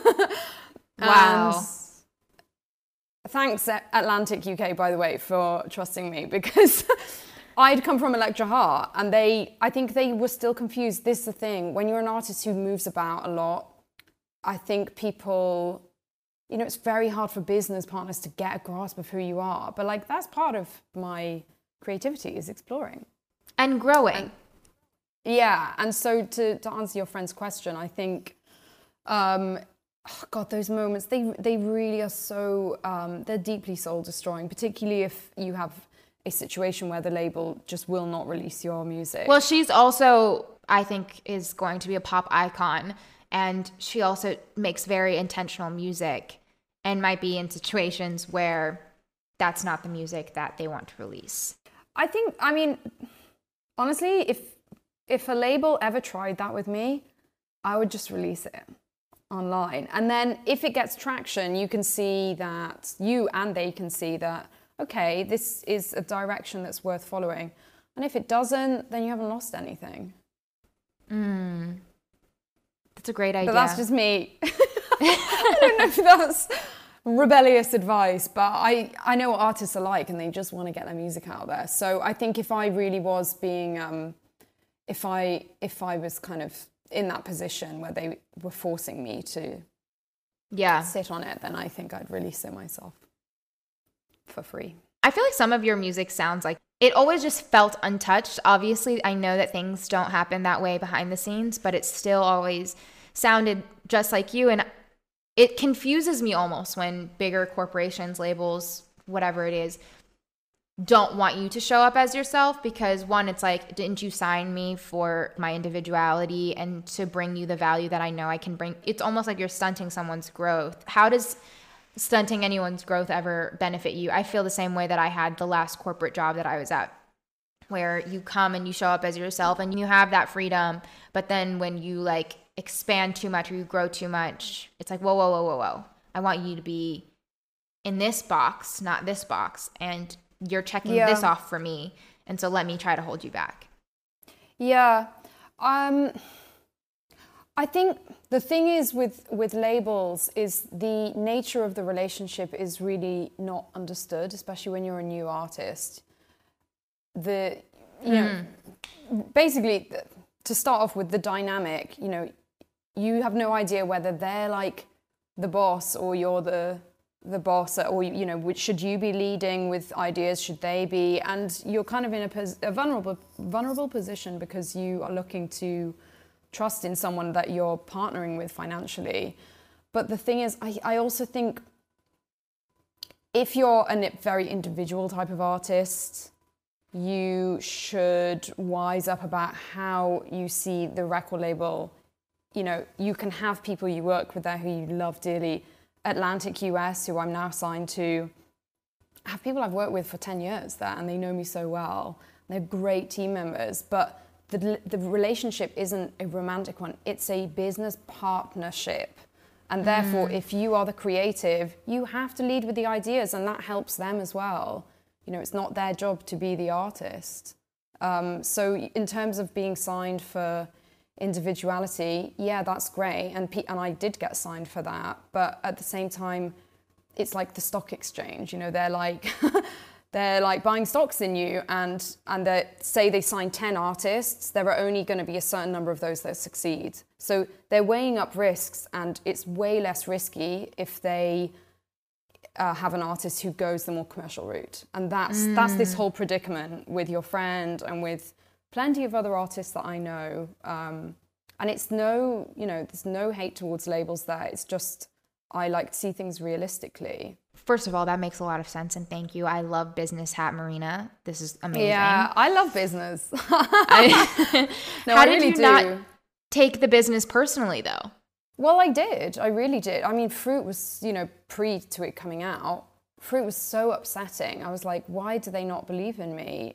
Wow. And thanks Atlantic UK, by the way, for trusting me because I'd come from Electra Heart and I think they were still confused. This is the thing, when you're an artist who moves about a lot, I think people, you know, it's very hard for business partners to get a grasp of who you are. But like, that's part of my creativity is exploring. And growing. And so to answer your friend's question, I think, God, those moments, they really are so, they're deeply soul destroying, particularly if you have a situation where the label just will not release your music. Well, she's also, I think, is going to be a pop icon. And she also makes very intentional music and might be in situations where that's not the music that they want to release. I mean, honestly, if a label ever tried that with me, I would just release it online. And then if it gets traction, you can see that, you and they can see that, okay, this is a direction that's worth following. And if it doesn't, then you haven't lost anything. That's a great idea. But that's just me. I don't know if that's rebellious advice, but I know what artists are like and they just want to get their music out there. So I think if I really was being, if I was kind of in that position where they were forcing me to sit on it, then I think I'd release it myself for free. I feel like some of your music sounds like it always just felt untouched. Obviously, I know that things don't happen that way behind the scenes, but it still always sounded just like you. And it confuses me almost when bigger corporations, labels, whatever it is, don't want you to show up as yourself, because one, it's like, didn't you sign me for my individuality and to bring you the value that I know I can bring? It's almost like you're stunting someone's growth. How does stunting anyone's growth ever benefit you? I feel the same way that I had the last corporate job that I was at, where you come and you show up as yourself and you have that freedom. But then when you like expand too much or you grow too much, it's like, whoa. I want you to be in this box, not this box. And you're checking this off for me. And so let me try to hold you back. Yeah. I think the thing is with labels is the nature of the relationship is really not understood, especially when you're a new artist. Basically, to start off with the dynamic, you have no idea whether they're like the boss or you're the boss, or should you be leading with ideas, should they be? And you're kind of in a vulnerable position because you are looking to trust in someone that you're partnering with financially. But the thing is, I also think if you're a very individual type of artist, you should wise up about how you see the record label. You can have people you work with there who you love dearly. Atlantic US, who I'm now signed to, I have people I've worked with for 10 years there, and they know me so well. They're great team members, but the relationship isn't a romantic one. It's a business partnership. And therefore, if you are the creative, you have to lead with the ideas, and that helps them as well. It's not their job to be the artist. So in terms of being signed for individuality, yeah, that's great. And I did get signed for that. But at the same time, it's like the stock exchange. They're like they're like buying stocks in you, and they say they sign 10 artists, there are only going to be a certain number of those that succeed. So they're weighing up risks, and it's way less risky if they have an artist who goes the more commercial route. And that's this whole predicament with your friend and with plenty of other artists that I know. And it's there's no hate towards labels there. It's just, I like to see things realistically. First of all, that makes a lot of sense, and thank you. I love business hat, Marina. This is amazing. Yeah, I love business. How did you not take the business personally, though? Well, I did. I really did. I mean, Fruit was, pre to it coming out, Fruit was so upsetting. I was like, why do they not believe in me?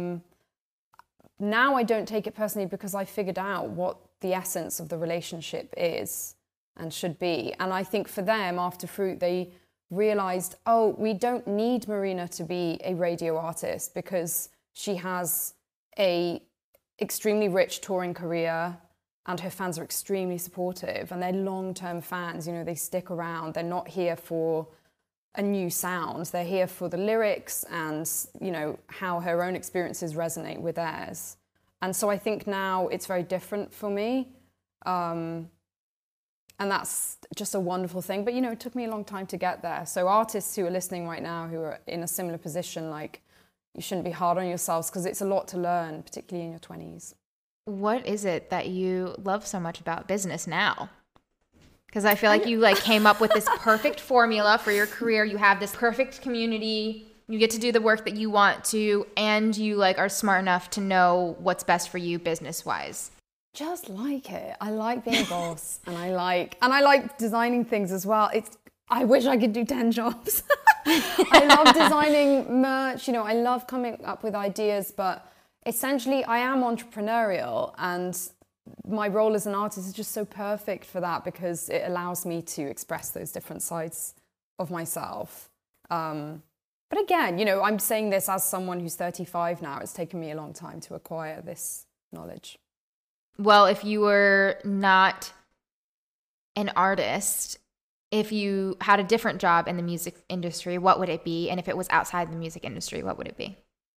Now I don't take it personally because I figured out what the essence of the relationship is and should be. And I think for them, after Fruit, they realized, we don't need Marina to be a radio artist because she has a extremely rich touring career and her fans are extremely supportive, and they're long-term fans. They stick around. They're not here for a new sound. They're here for the lyrics and, how her own experiences resonate with theirs. And so I think now it's very different for me. And that's just a wonderful thing. But, it took me a long time to get there. So artists who are listening right now who are in a similar position, you shouldn't be hard on yourselves because it's a lot to learn, particularly in your 20s. What is it that you love so much about business now? Because I feel like you came up with this perfect formula for your career. You have this perfect community. You get to do the work that you want to, and you are smart enough to know what's best for you business-wise. Just like it. I like being a boss, and I like designing things as well. I wish I could do 10 jobs. I love designing merch. I love coming up with ideas, but essentially I am entrepreneurial, and my role as an artist is just so perfect for that because it allows me to express those different sides of myself. But again, I'm saying this as someone who's 35 now. It's taken me a long time to acquire this knowledge. Well, if you were not an artist, if you had a different job in the music industry, what would it be? And if it was outside the music industry, what would it be?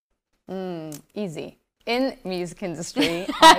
Easy. In music industry, I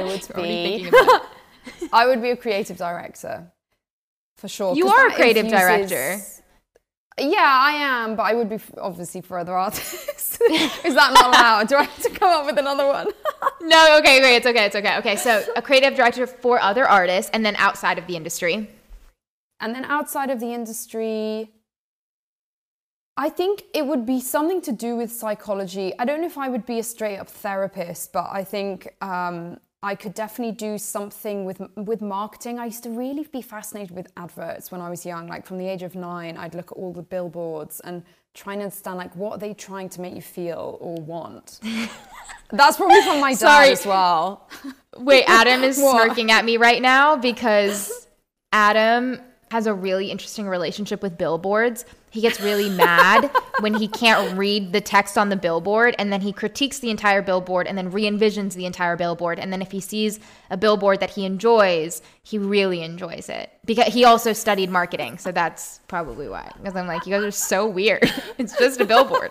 would be a creative director, for sure. You are a creative director. Yeah, I am, but I would be obviously for other artists. Is that not allowed? Do I have to come up with another one? No, okay, great. It's okay. Okay, so a creative director for other artists, and then outside of the industry. And then outside of the industry, I think it would be something to do with psychology. I don't know if I would be a straight up therapist, but I think I could definitely do something with marketing. I used to really be fascinated with adverts when I was young. Like from the age of 9, I'd look at all the billboards and try and understand like what are they trying to make you feel or want. That's probably from my dad as well. Wait, Adam is smirking at me right now because Adam has a really interesting relationship with billboards. He gets really mad when he can't read the text on the billboard, and then he critiques the entire billboard and then re-envisions the entire billboard. And then if he sees a billboard that he enjoys, he really enjoys it. Because he also studied marketing, so that's probably why. Because I'm like, you guys are so weird. It's just a billboard.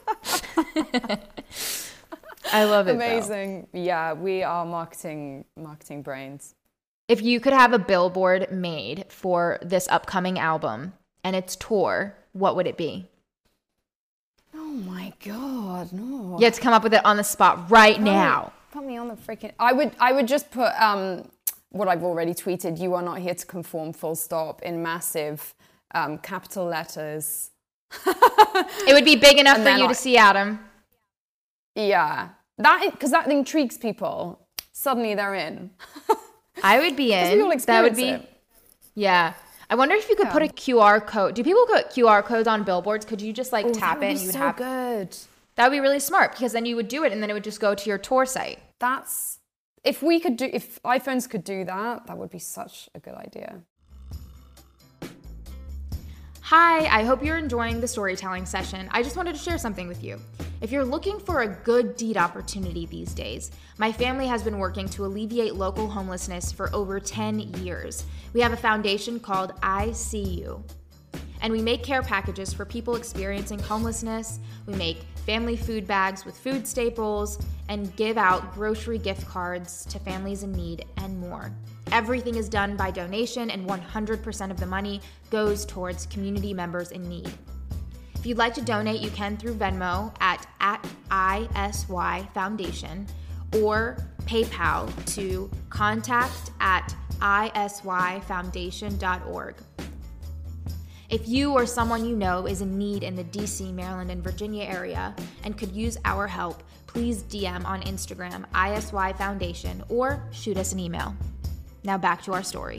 I love it. Amazing. Though. Yeah, we are marketing brains. If you could have a billboard made for this upcoming album and its tour, what would it be? Oh my God, no. You have to come up with it on the spot right now. Put me on the freaking... I would just put what I've already tweeted, "You are not here to conform, full stop," in massive capital letters. It would be big enough for you to see, Adam. Yeah. Because that intrigues people. Suddenly they're in. I would be in. That would be, yeah. I wonder if you could put a QR code. Do people put QR codes on billboards? Could you just like tap it and you would have? Good. That would be really smart because then you would do it and then it would just go to your tour site. If iPhones could do that, that would be such a good idea. Hi, I hope you're enjoying the storytelling session. I just wanted to share something with you. If you're looking for a good deed opportunity these days, my family has been working to alleviate local homelessness for over 10 years. We have a foundation called I See You, and we make care packages for people experiencing homelessness. We make family food bags with food staples and give out grocery gift cards to families in need and more. Everything is done by donation, and 100% of the money goes towards community members in need. If you'd like to donate, you can through Venmo at ISY Foundation or PayPal to contact@isyfoundation.org. If you or someone you know is in need in the DC, Maryland, and Virginia area and could use our help, please DM on Instagram ISY Foundation or shoot us an email. Now back to our story.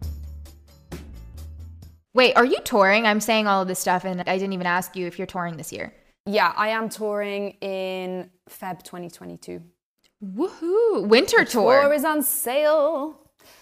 Wait, are you touring? I'm saying all of this stuff and I didn't even ask you if you're touring this year. Yeah, I am touring in Feb 2022. Woohoo! Winter tour. Tour is on sale.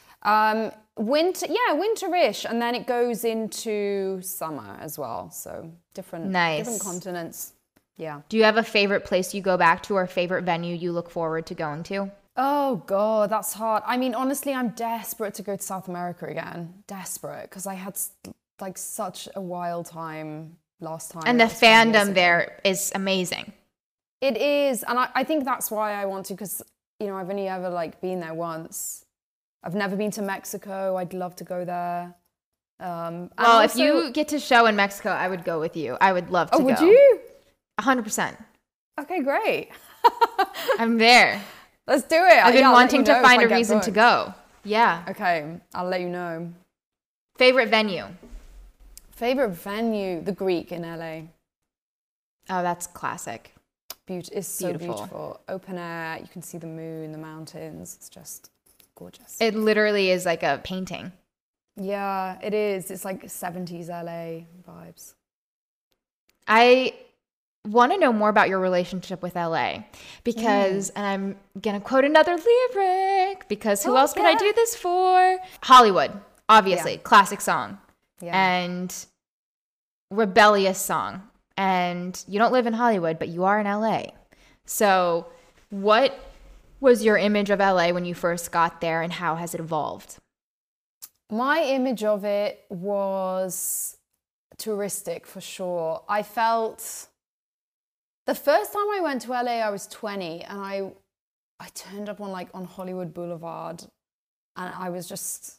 Winterish, and then it goes into summer as well. So different continents. Yeah. Do you have a favorite place you go back to or favorite venue you look forward to going to? Oh God, that's hard. I mean, honestly, I'm desperate to go to South America again. Desperate, because I had like such a wild time last time. And the fandom there is amazing. It is, and I think that's why I want to, because I've only ever like been there once. I've never been to Mexico. I'd love to go there. Well, if you get to show in Mexico, I would go with you. I would love to go. Oh, would you? 100%. Okay, great. I'm there. Let's do it. I've been wanting to find a reason to go. Yeah. Okay, I'll let you know. Favorite venue? Favorite venue? The Greek in LA. Oh, that's classic. It's so beautiful. Open air, you can see the moon, the mountains. It's just gorgeous. It literally is like a painting. Yeah, it is. It's like 70s LA vibes. I want to know more about your relationship with LA because, and I'm going to quote another lyric because who else could I do this for? Hollywood, obviously, classic song and rebellious song. And you don't live in Hollywood, but you are in LA. So what was your image of LA when you first got there and how has it evolved? My image of it was touristic for sure. I felt the first time I went to LA, I was 20 and I turned up on Hollywood Boulevard and I was just,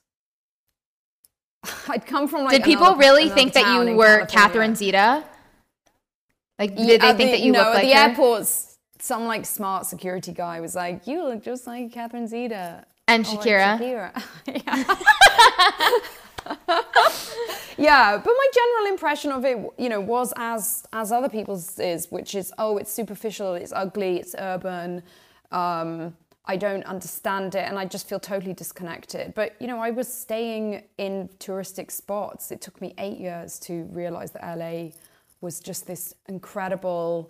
I'd come from Did people really think that you were Catherine Zeta? Like, did they think that you looked like her? No, at the airports, some smart security guy was like, "You look just like Catherine Zeta." And Shakira. Like Shakira. Yeah, but my general impression of it, was as other people's is, which is, it's superficial, it's ugly, it's urban. I don't understand it, and I just feel totally disconnected. But, I was staying in touristic spots. It took me 8 years to realize that LA was just this incredible,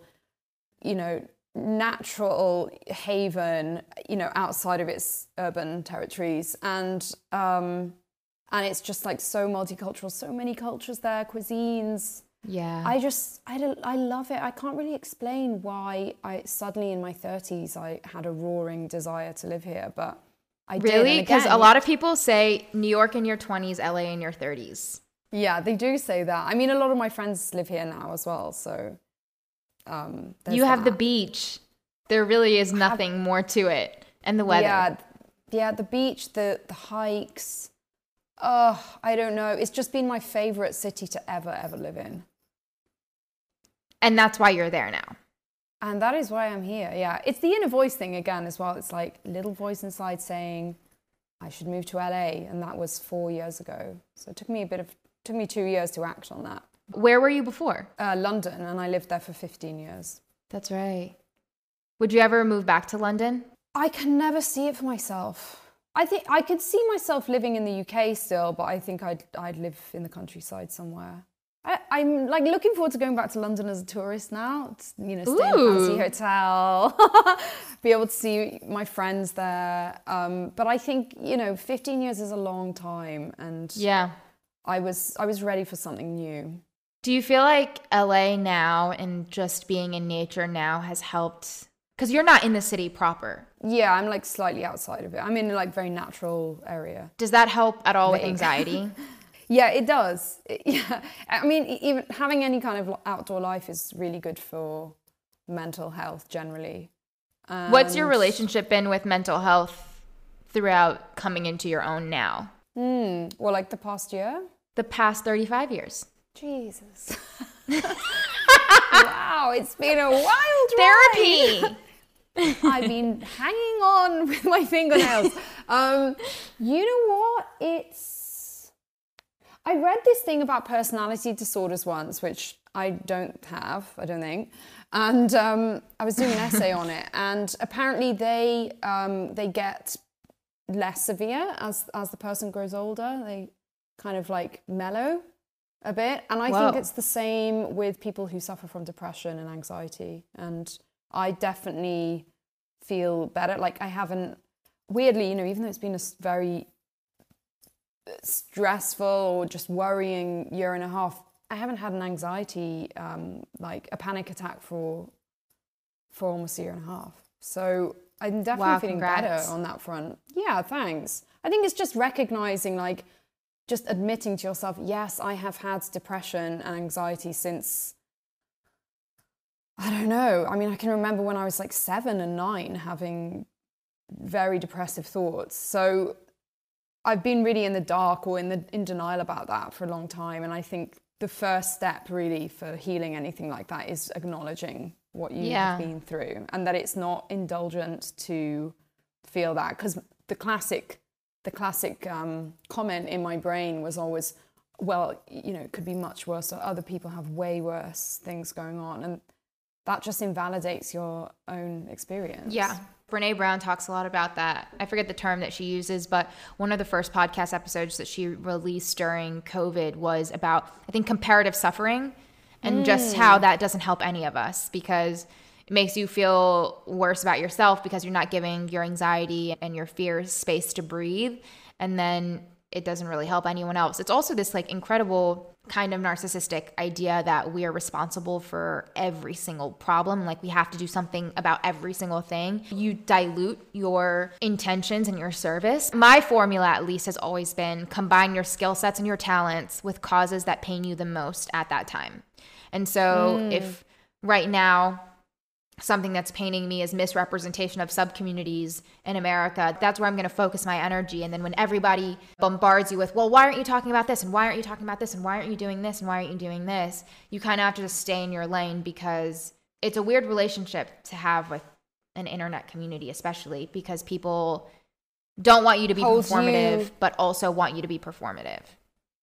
natural haven, outside of its urban territories. And it's just like so multicultural, so many cultures there, cuisines. Yeah. I love it. I can't really explain why I suddenly in my 30s, I had a roaring desire to live here, but I did. Really? Because a lot of people say New York in your 20s, LA in your 30s. Yeah, they do say that. I mean, a lot of my friends live here now as well, so you have the beach. There really is nothing more to it. And the weather. Yeah, the beach, the hikes. Oh, I don't know. It's just been my favorite city to ever live in. And that's why you're there now. And that is why I'm here, yeah. It's the inner voice thing again as well. It's like a little voice inside saying, I should move to LA. And that was 4 years ago. So it took me 2 years to act on that. Where were you before? London, and I lived there for 15 years. That's right. Would you ever move back to London? I can never see it for myself. I think I could see myself living in the UK still, but I think I'd live in the countryside somewhere. I'm like looking forward to going back to London as a tourist now. Stay in a fancy hotel, be able to see my friends there. But I think 15 years is a long time, and yeah, I was ready for something new. Do you feel like LA now and just being in nature now has helped? Because you're not in the city proper. Yeah, I'm like slightly outside of it. I'm in a like very natural area. Does that help at all with anxiety? Yeah, it does. Yeah, I mean, even having any kind of outdoor life is really good for mental health generally. What's your relationship been with mental health throughout coming into your own now? Well, like the past year? The past 35 years. Jesus. Wow, it's been a wild therapy. Ride. I've been hanging on with my fingernails. You know what? I read this thing about personality disorders once, which I don't have, I don't think. And I was doing an essay on it. And apparently they get less severe as the person grows older. They kind of like mellow a bit. And I think it's the same with people who suffer from depression and anxiety. And I definitely feel better. Like I haven't, weirdly, even though it's been a very stressful or just worrying year and a half, I haven't had an anxiety, like a panic attack for almost a year and a half. So I'm definitely feeling better on that front. Yeah, thanks. I think it's just recognizing, like, just admitting to yourself, yes, I have had depression and anxiety since, I don't know. I mean, I can remember when I was like 7 and 9 having very depressive thoughts. So I've been really in the dark or in denial about that for a long time. And I think the first step really for healing anything like that is acknowledging what you have been through, and that it's not indulgent to feel that. Because the classic comment in my brain was always, well, it could be much worse, or other people have way worse things going on. And that just invalidates your own experience. Yeah. Brene Brown talks a lot about that. I forget the term that she uses, but one of the first podcast episodes that she released during COVID was about, I think, comparative suffering and just how that doesn't help any of us, because it makes you feel worse about yourself because you're not giving your anxiety and your fears space to breathe. And then it doesn't really help anyone else. It's also this like incredible kind of narcissistic idea that we are responsible for every single problem. Like we have to do something about every single thing. You dilute your intentions and your service. My formula, at least, has always been combine your skill sets and your talents with causes that pain you the most at that time. And so if right now something that's paining me is misrepresentation of subcommunities in America, that's where I'm going to focus my energy. And then when everybody bombards you with, well, why aren't you talking about this? And why aren't you talking about this? And why aren't you doing this? And why aren't you doing this? You kind of have to just stay in your lane, because it's a weird relationship to have with an internet community, especially because people don't want you to be performative, but also want you to be performative.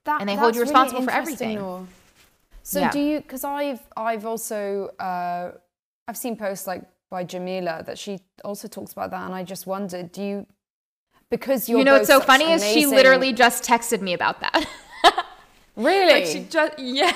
and they hold you responsible for everything. So do you, because I've also, I've seen posts like by Jamila that she also talks about that, and I just wondered, do you, because you're what's so funny is she literally just texted me about that. Really? Like she just, yeah.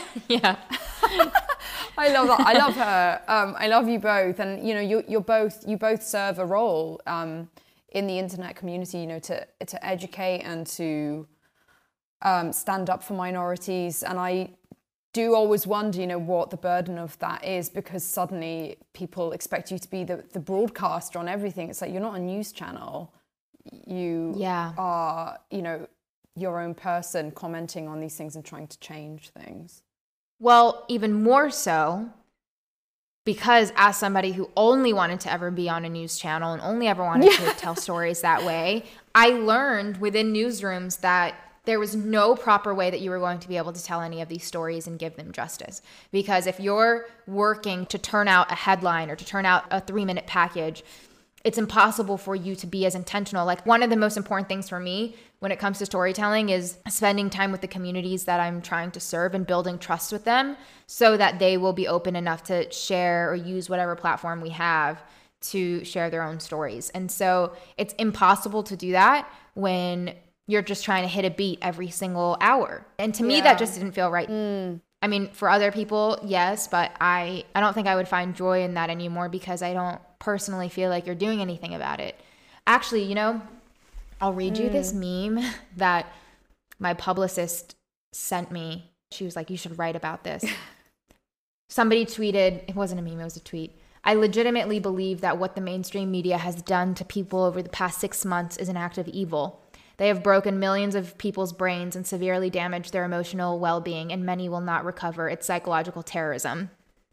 I love that. I love her. I love you both, and you both serve a role in the internet community. To educate and to stand up for minorities, and I do always wonder, what the burden of that is, because suddenly people expect you to be the broadcaster on everything. It's like, you're not a news channel. You are, your own person commenting on these things and trying to change things. Well, even more so, because as somebody who only wanted to ever be on a news channel and only ever wanted to tell stories that way, I learned within newsrooms that there was no proper way that you were going to be able to tell any of these stories and give them justice. Because if you're working to turn out a headline or to turn out a 3-minute package, it's impossible for you to be as intentional. Like, one of the most important things for me when it comes to storytelling is spending time with the communities that I'm trying to serve and building trust with them so that they will be open enough to share or use whatever platform we have to share their own stories. And so it's impossible to do that when you're just trying to hit a beat every single hour. And to me, that just didn't feel right. I mean, for other people, yes, but I don't think I would find joy in that anymore because I don't personally feel like you're doing anything about it. Actually, I'll read you this meme that my publicist sent me. She was like, you should write about this. Somebody tweeted, it wasn't a meme, it was a tweet. I legitimately believe that what the mainstream media has done to people over the past 6 months is an act of evil. They have broken millions of people's brains and severely damaged their emotional well-being, and many will not recover. It's psychological terrorism.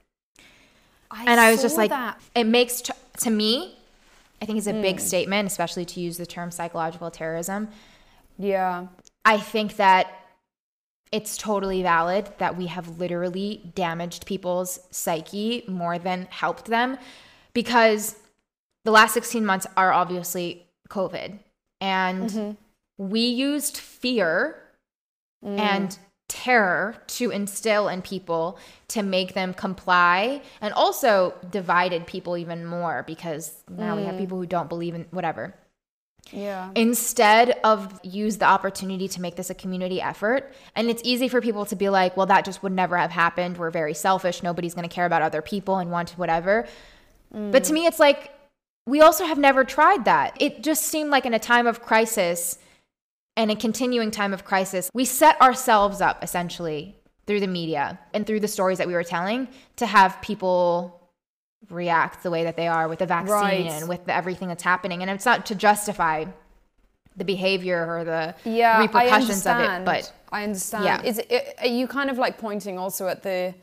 I was just like, it makes, to me, I think it's a big statement, especially to use the term psychological terrorism. Yeah. I think that it's totally valid that we have literally damaged people's psyche more than helped them, because the last 16 months are obviously COVID. And we used fear and terror to instill in people to make them comply, and also divided people even more because now we have people who don't believe in whatever. Yeah. Instead of use the opportunity to make this a community effort. And it's easy for people to be like, well, that just would never have happened. We're very selfish. Nobody's going to care about other people and want whatever. But to me, it's like, we also have never tried that. It just seemed like in a time of crisis and a continuing time of crisis, we set ourselves up essentially through the media and through the stories that we were telling to have people react the way that they are with the vaccine and with everything that's happening. And it's not to justify the behavior or the repercussions of it, but I understand. Yeah. Are you kind of like pointing also at the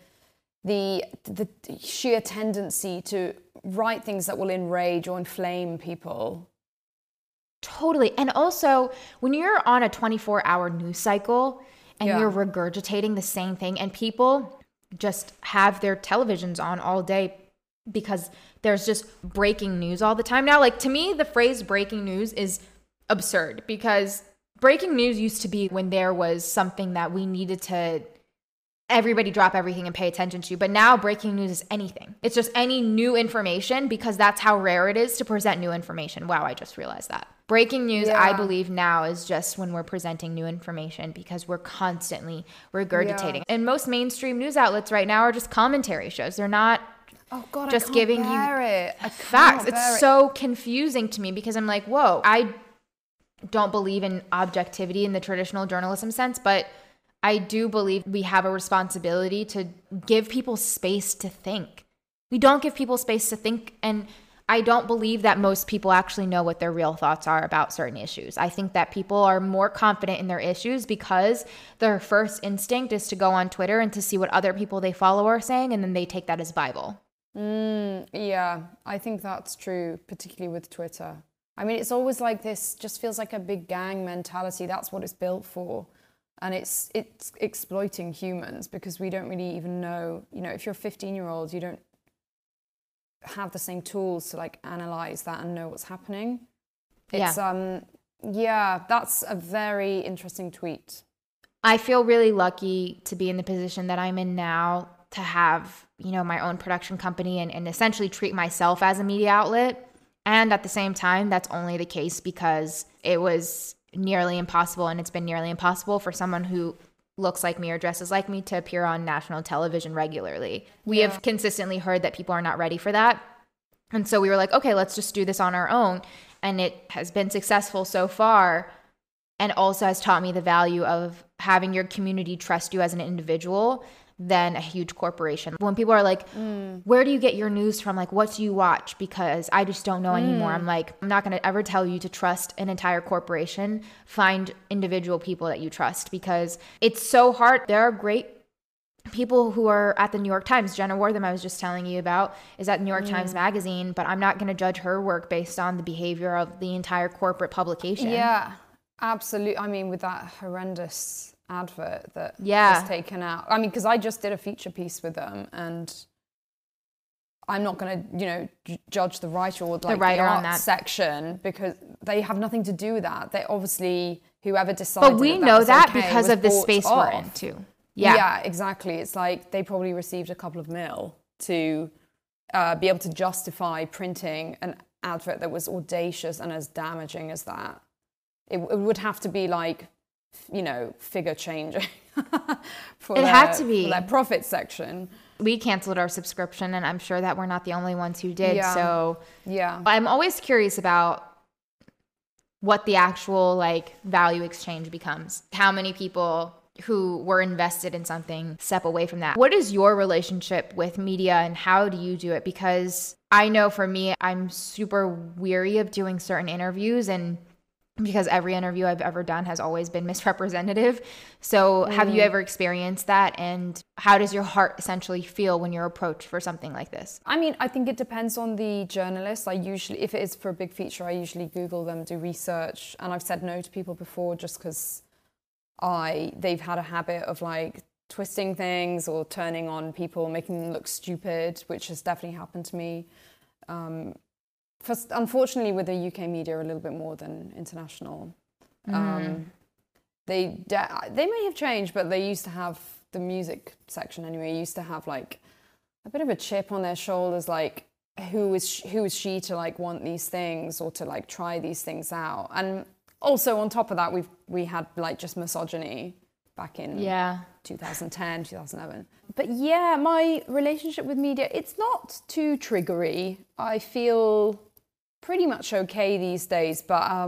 sheer tendency to write things that will enrage or inflame people? Totally. And also, when you're on a 24-hour news cycle and you're regurgitating the same thing, and people just have their televisions on all day because there's just breaking news all the time now. Like, to me, the phrase breaking news is absurd, because breaking news used to be when there was something that we needed to everybody drop everything and pay attention to. But now breaking news is anything. It's just any new information, because that's how rare it is to present new information. Wow, I just realized that. Breaking news, I believe now, is just when we're presenting new information, because we're constantly regurgitating. Yeah. And most mainstream news outlets right now are just commentary shows. They're not just giving you facts. It's so confusing to me, because I'm like, whoa, I don't believe in objectivity in the traditional journalism sense, but I do believe we have a responsibility to give people space to think. We don't give people space to think, and I don't believe that most people actually know what their real thoughts are about certain issues. I think that people are more confident in their issues because their first instinct is to go on Twitter and to see what other people they follow are saying, and then they take that as Bible. Yeah, I think that's true, particularly with Twitter. I mean, it's always like this, just feels like a big gang mentality. That's what it's built for. And it's exploiting humans, because we don't really even know, if you're a 15-year-old, you don't have the same tools to like analyze that and know what's happening. It's that's a very interesting tweet. I feel really lucky to be in the position that I'm in now, to have, you know, my own production company and essentially treat myself as a media outlet. And at the same time, that's only the case because it was nearly impossible, and it's been nearly impossible for someone who looks like me or dresses like me to appear on national television regularly. We have consistently heard that people are not ready for that. And so we were like, okay, let's just do this on our own. And it has been successful so far, and also has taught me the value of having your community trust you as an individual than a huge corporation. When people are like, where do you get your news from? Like, what do you watch? Because I just don't know anymore. I'm like, I'm not going to ever tell you to trust an entire corporation. Find individual people that you trust, because it's so hard. There are great people who are at the New York Times. Jenna Wortham, I was just telling you about, is at New York Times Magazine, but I'm not going to judge her work based on the behavior of the entire corporate publication. Yeah, absolutely. I mean, with that horrendous advert that was taken out. I mean, because I just did a feature piece with them, and I'm not going to, you know, judge the writer or like the art section, because they have nothing to do with that. They obviously, whoever decided. But we know that because of the space we're in too. Yeah, exactly. It's like they probably received a couple of mil to be able to justify printing an advert that was audacious and as damaging as that. It would have to be like, you know, figure changing for their profit section. We canceled our subscription, and I'm sure that we're not the only ones who did. Yeah. So yeah, I'm always curious about what the actual like value exchange becomes. How many people who were invested in something step away from that? What is your relationship with media, and how do you do it? Because I know for me, I'm super weary of doing certain interviews, and because every interview I've ever done has always been misrepresentative. So have you ever experienced that? And how does your heart essentially feel when you're approached for something like this? I mean, I think it depends on the journalist. I usually, if it is for a big feature, I usually Google them, do research. And I've said no to people before just because they've had a habit of like twisting things or turning on people, making them look stupid, which has definitely happened to me. Unfortunately, with the UK media, a little bit more than international. They may have changed, but they used to have the music section anyway. Used to have like a bit of a chip on their shoulders, like who is she to like want these things or to like try these things out. And also on top of that, we had like just misogyny back in 2010, 2011. But yeah, my relationship with media, it's not too triggery. I feel pretty much okay these days, but I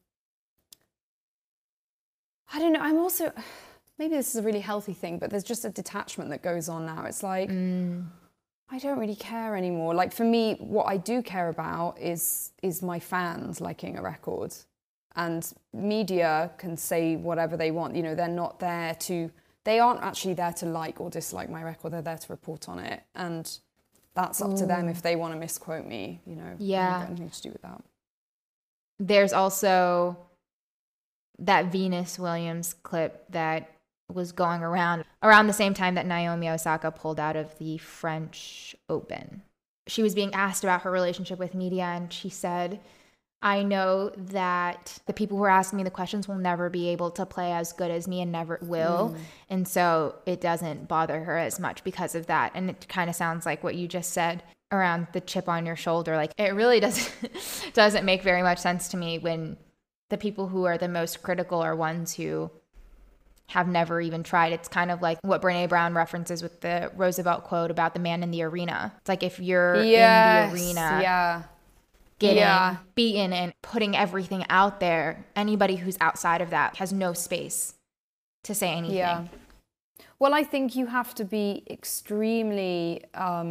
don't know, I'm also, maybe this is a really healthy thing, but there's just a detachment that goes on now. It's like, I don't really care anymore. Like for me, what I do care about is my fans liking a record. And media can say whatever they want. You know, they aren't actually there to like or dislike my record. They're there to report on it. And that's up to them if they want to misquote me, you know. Yeah. I don't have anything to do with that. There's also that Venus Williams clip that was going around the same time that Naomi Osaka pulled out of the French Open. She was being asked about her relationship with media, and she said, I know that the people who are asking me the questions will never be able to play as good as me and never will. And so it doesn't bother her as much because of that. And it kind of sounds like what you just said around the chip on your shoulder. Like it really doesn't make very much sense to me when the people who are the most critical are ones who have never even tried. It's kind of like what Brene Brown references with the Roosevelt quote about the man in the arena. It's like if you're in the arena, getting beaten and putting everything out there, anybody who's outside of that has no space to say anything. Yeah. Well, I think you have to be extremely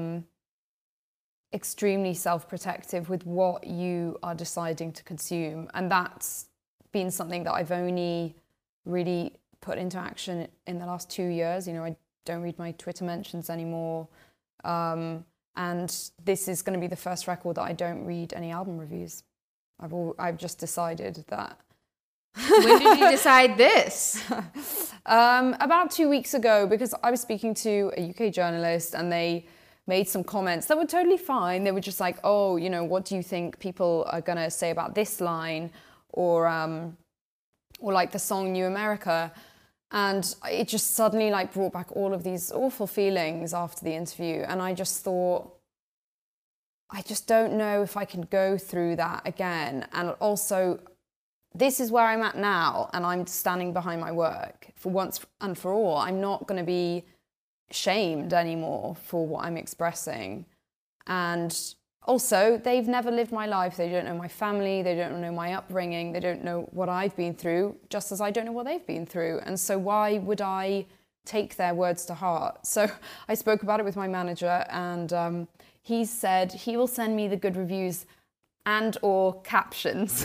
self-protective with what you are deciding to consume. And that's been something that I've only really put into action in the last 2 years. You know, I don't read my Twitter mentions anymore. And this is going to be the first record that I don't read any album reviews. I've just decided that. When did you decide this? About 2 weeks ago, because I was speaking to a UK journalist and they made some comments that were totally fine. They were just like, oh, you know, what do you think people are going to say about this line? Or like the song New America. And it just suddenly like brought back all of these awful feelings after the interview. And I just thought, I just don't know if I can go through that again. And also, this is where I'm at now, and I'm standing behind my work for once and for all. I'm not going to be shamed anymore for what I'm expressing. And also, they've never lived my life. They don't know my family. They don't know my upbringing. They don't know what I've been through, just as I don't know what they've been through. And so why would I take their words to heart? So I spoke about it with my manager, and he said he will send me the good reviews and or captions.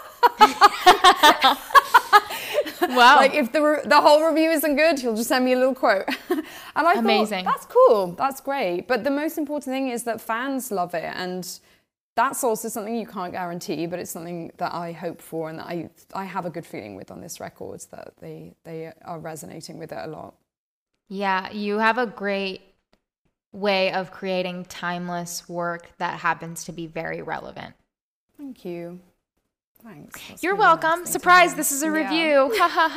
Wow. Like if the whole review isn't good, he'll just send me a little quote. And I Amazing. thought, that's cool, that's great. But the most important thing is that fans love it. And that's also something you can't guarantee, but it's something that I hope for and that I have a good feeling with on this record, that they are resonating with it a lot. Yeah, you have a great way of creating timeless work that happens to be very relevant. Thank you. Thanks. That's You're really nice welcome. thing to Surprise, hear. this is a Yeah. review. Ha ha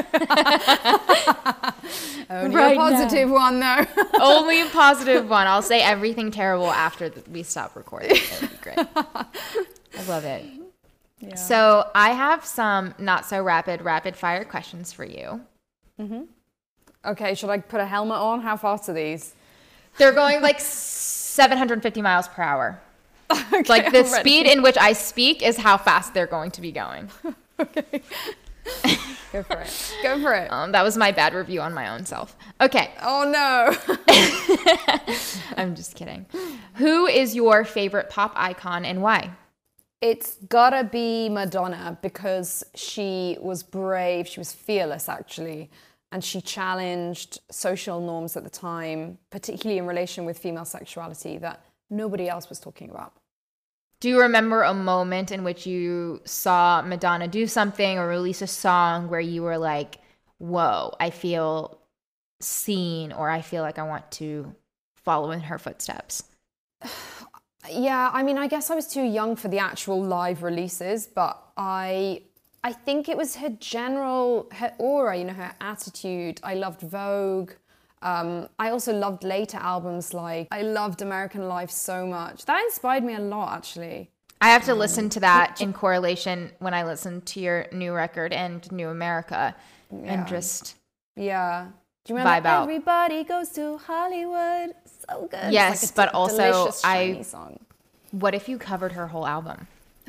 ha. Only Right a positive one, though. Only a positive one. I'll say everything terrible after we stop recording. It would be great. I love it. Yeah. So I have some not so rapid fire questions for you. Okay, should I put a helmet on? How fast are these? They're going like 750 miles per hour. Okay, Like the I'm ready. speed in which I speak is how fast they're going to be going. Okay. Go for it. Go for it. That was my bad review on my own self. Okay. Oh no. I'm just kidding. Who is your favorite pop icon and why? It's gotta be Madonna, because she was brave, she was fearless actually, and she challenged social norms at the time, particularly in relation with female sexuality, that nobody else was talking about. Do you remember a moment in which you saw Madonna do something or release a song where you were like, whoa, I feel seen, or I feel like I want to follow in her footsteps? Yeah, I mean, I guess I was too young for the actual live releases, but I think it was her aura, her attitude. I loved Vogue. I also loved later albums, like I loved American Life so much. That inspired me a lot, actually. I have to listen to that in correlation when I listen to your new record and New America and just Yeah. Do you remember vibe out. Everybody Goes to Hollywood? So good. Yes, It's but a also delicious, shiny song. What if you covered her whole album?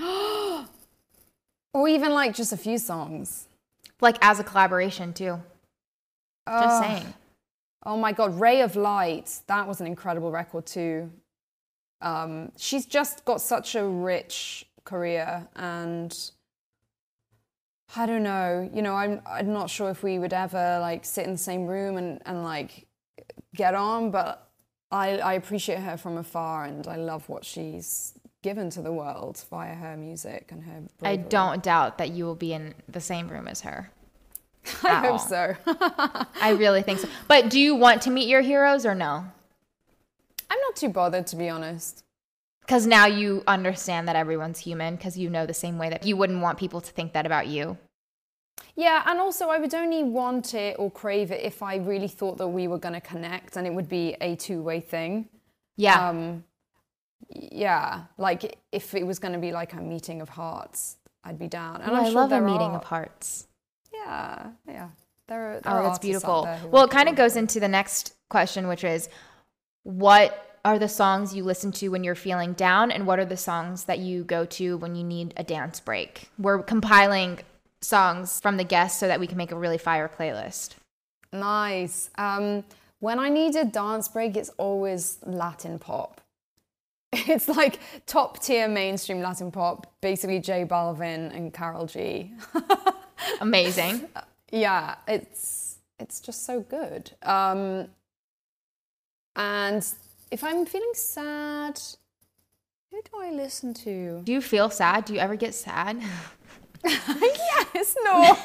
Or even like just a few songs. Like as a collaboration too. Just saying. Oh my God, Ray of Light. That was an incredible record too. She's just got such a rich career, and I don't know, I'm not sure if we would ever like sit in the same room and like get on, but I appreciate her from afar, and I love what she's given to the world via her music and her bravery. I don't doubt that you will be in the same room as her. I at hope all. so. I really think so. But do you want to meet your heroes or no? I'm not too bothered, to be honest. Because now you understand that everyone's human, because you know the same way that you wouldn't want people to think that about you. Yeah, and also I would only want it or crave it if I really thought that we were going to connect, and it would be a two-way thing. Yeah. Yeah, like if it was going to be like a meeting of hearts, I'd be down. And Ooh, I'm I sure love a there meeting are. of hearts. Yeah. There are Oh, that's artists out beautiful. there who Well, are it kind of cool. goes into the next question, which is what are the songs you listen to when you're feeling down, and what are the songs that you go to when you need a dance break? We're compiling songs from the guests so that we can make a really fire playlist. Nice. When I need a dance break, it's always Latin pop. It's like top tier mainstream Latin pop, basically J Balvin and Karol G. Amazing. Yeah, it's just so good. And if I'm feeling sad, who do I listen to? Do you feel sad? Do you ever get sad? Yes, no.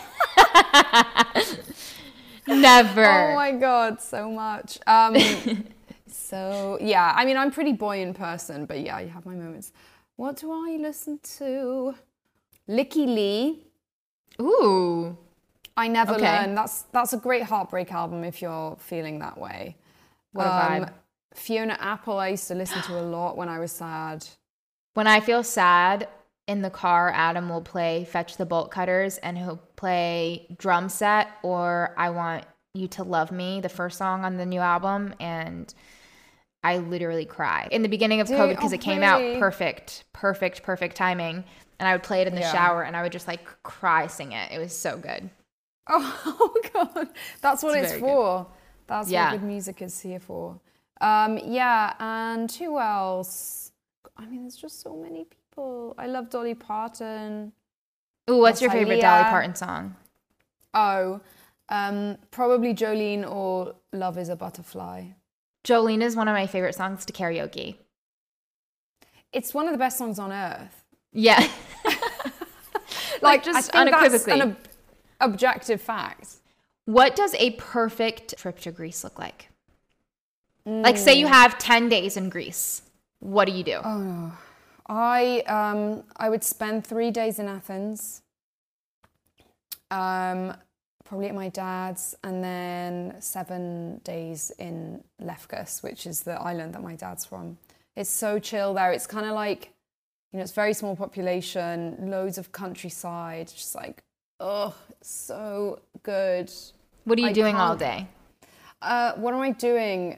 Never. Oh my God, so much. So yeah, I mean, I'm a pretty buoyant person, but yeah, you have my moments. What do I listen to? Licky Lee. Ooh. I Never Okay. Learn. That's a great heartbreak album if you're feeling that way. What a vibe. Fiona Apple, I used to listen to a lot when I was sad. When I feel sad in the car, Adam will play Fetch the Bolt Cutters and he'll play Drum Set or I Want You to Love Me, the first song on the new album. And I literally cry. In the beginning of COVID, because it came out really? perfect timing. And I would play it in the Yeah. shower and I would just like cry, sing it. It was so good. Oh God, that's what it's very for. That's Yeah. what good music is here for. Yeah, and who else? I mean, there's just so many people. I love Dolly Parton. Ooh, what's your favorite Dolly Rosalia. Parton song? Oh, probably Jolene or Love is a Butterfly. Jolene is one of my favorite songs to karaoke. It's one of the best songs on earth. Yeah. Like, I just think that's unequivocally. an objective fact. What does a perfect trip to Greece look like? Like, say you have 10 days in Greece. What do you do? Oh, I would spend 3 days in Athens, probably at my dad's, and then 7 days in Lefkos, which is the island that my dad's from. It's so chill there. It's kind of like, you know, it's very small population, loads of countryside, just like, oh, it's so good. What are you I doing all can't- day? What am I doing?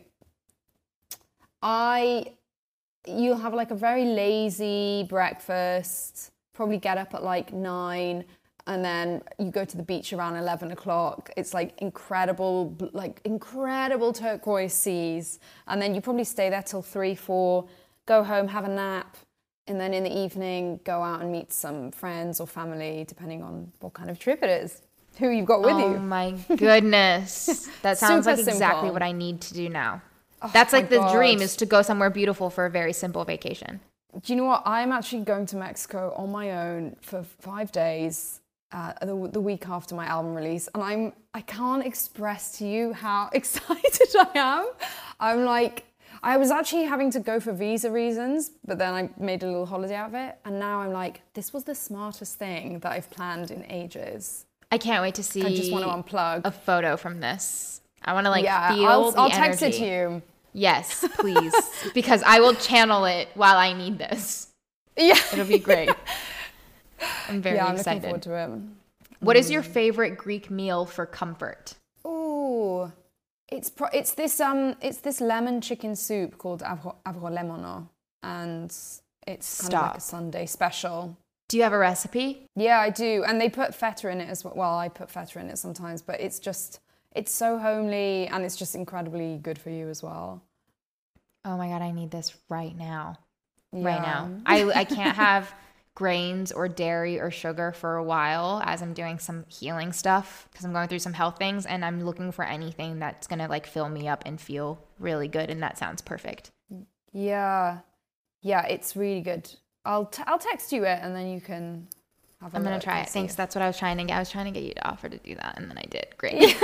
You'll have like a very lazy breakfast, probably get up at like 9, and then you go to the beach around 11 o'clock. It's like incredible turquoise seas. And then you probably stay there till 3, 4, go home, have a nap. And then in the evening, go out and meet some friends or family, depending on what kind of trip it is, who you've got with Oh you. my goodness. That sounds Super like exactly simple. what I need to do now. That's my like the God. dream, is to go somewhere beautiful for a very simple vacation. Do you know what? I'm actually going to Mexico on my own for 5 days, the week after my album release, and I can't express to you how excited I am. I'm like, I was actually having to go for visa reasons, but then I made a little holiday out of it, and now I'm like, this was the smartest thing that I've planned in ages. I can't wait to see I just want to unplug. a photo from this. I want to like Yeah, feel the I'll text it energy. to you. Yes, please. Because I will channel it while I need this. Yeah, It'll be great. I'm very yeah, I'm excited. looking forward to it. What is your favorite Greek meal for comfort? Ooh, it's this lemon chicken soup called avrolemono, and it's kind of like a Sunday special. Do you have a recipe? Yeah, I do, and they put feta in it as well. Well, I put feta in it sometimes, but it's so homely, and it's just incredibly good for you as well. Oh my God, I need this right now. Right Yeah. now. I can't have grains or dairy or sugar for a while as I'm doing some healing stuff because I'm going through some health things, and I'm looking for anything that's going to like fill me up and feel really good, and that sounds perfect. Yeah, it's really good. I'll text you it, and then you can have a I'm going look to try and it. see. Thanks. That's what I was trying to get. I was trying to get you to offer to do that, and then I did. Great.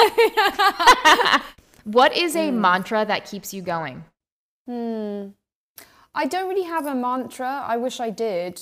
What is a mantra that keeps you going? I don't really have a mantra. I wish I did.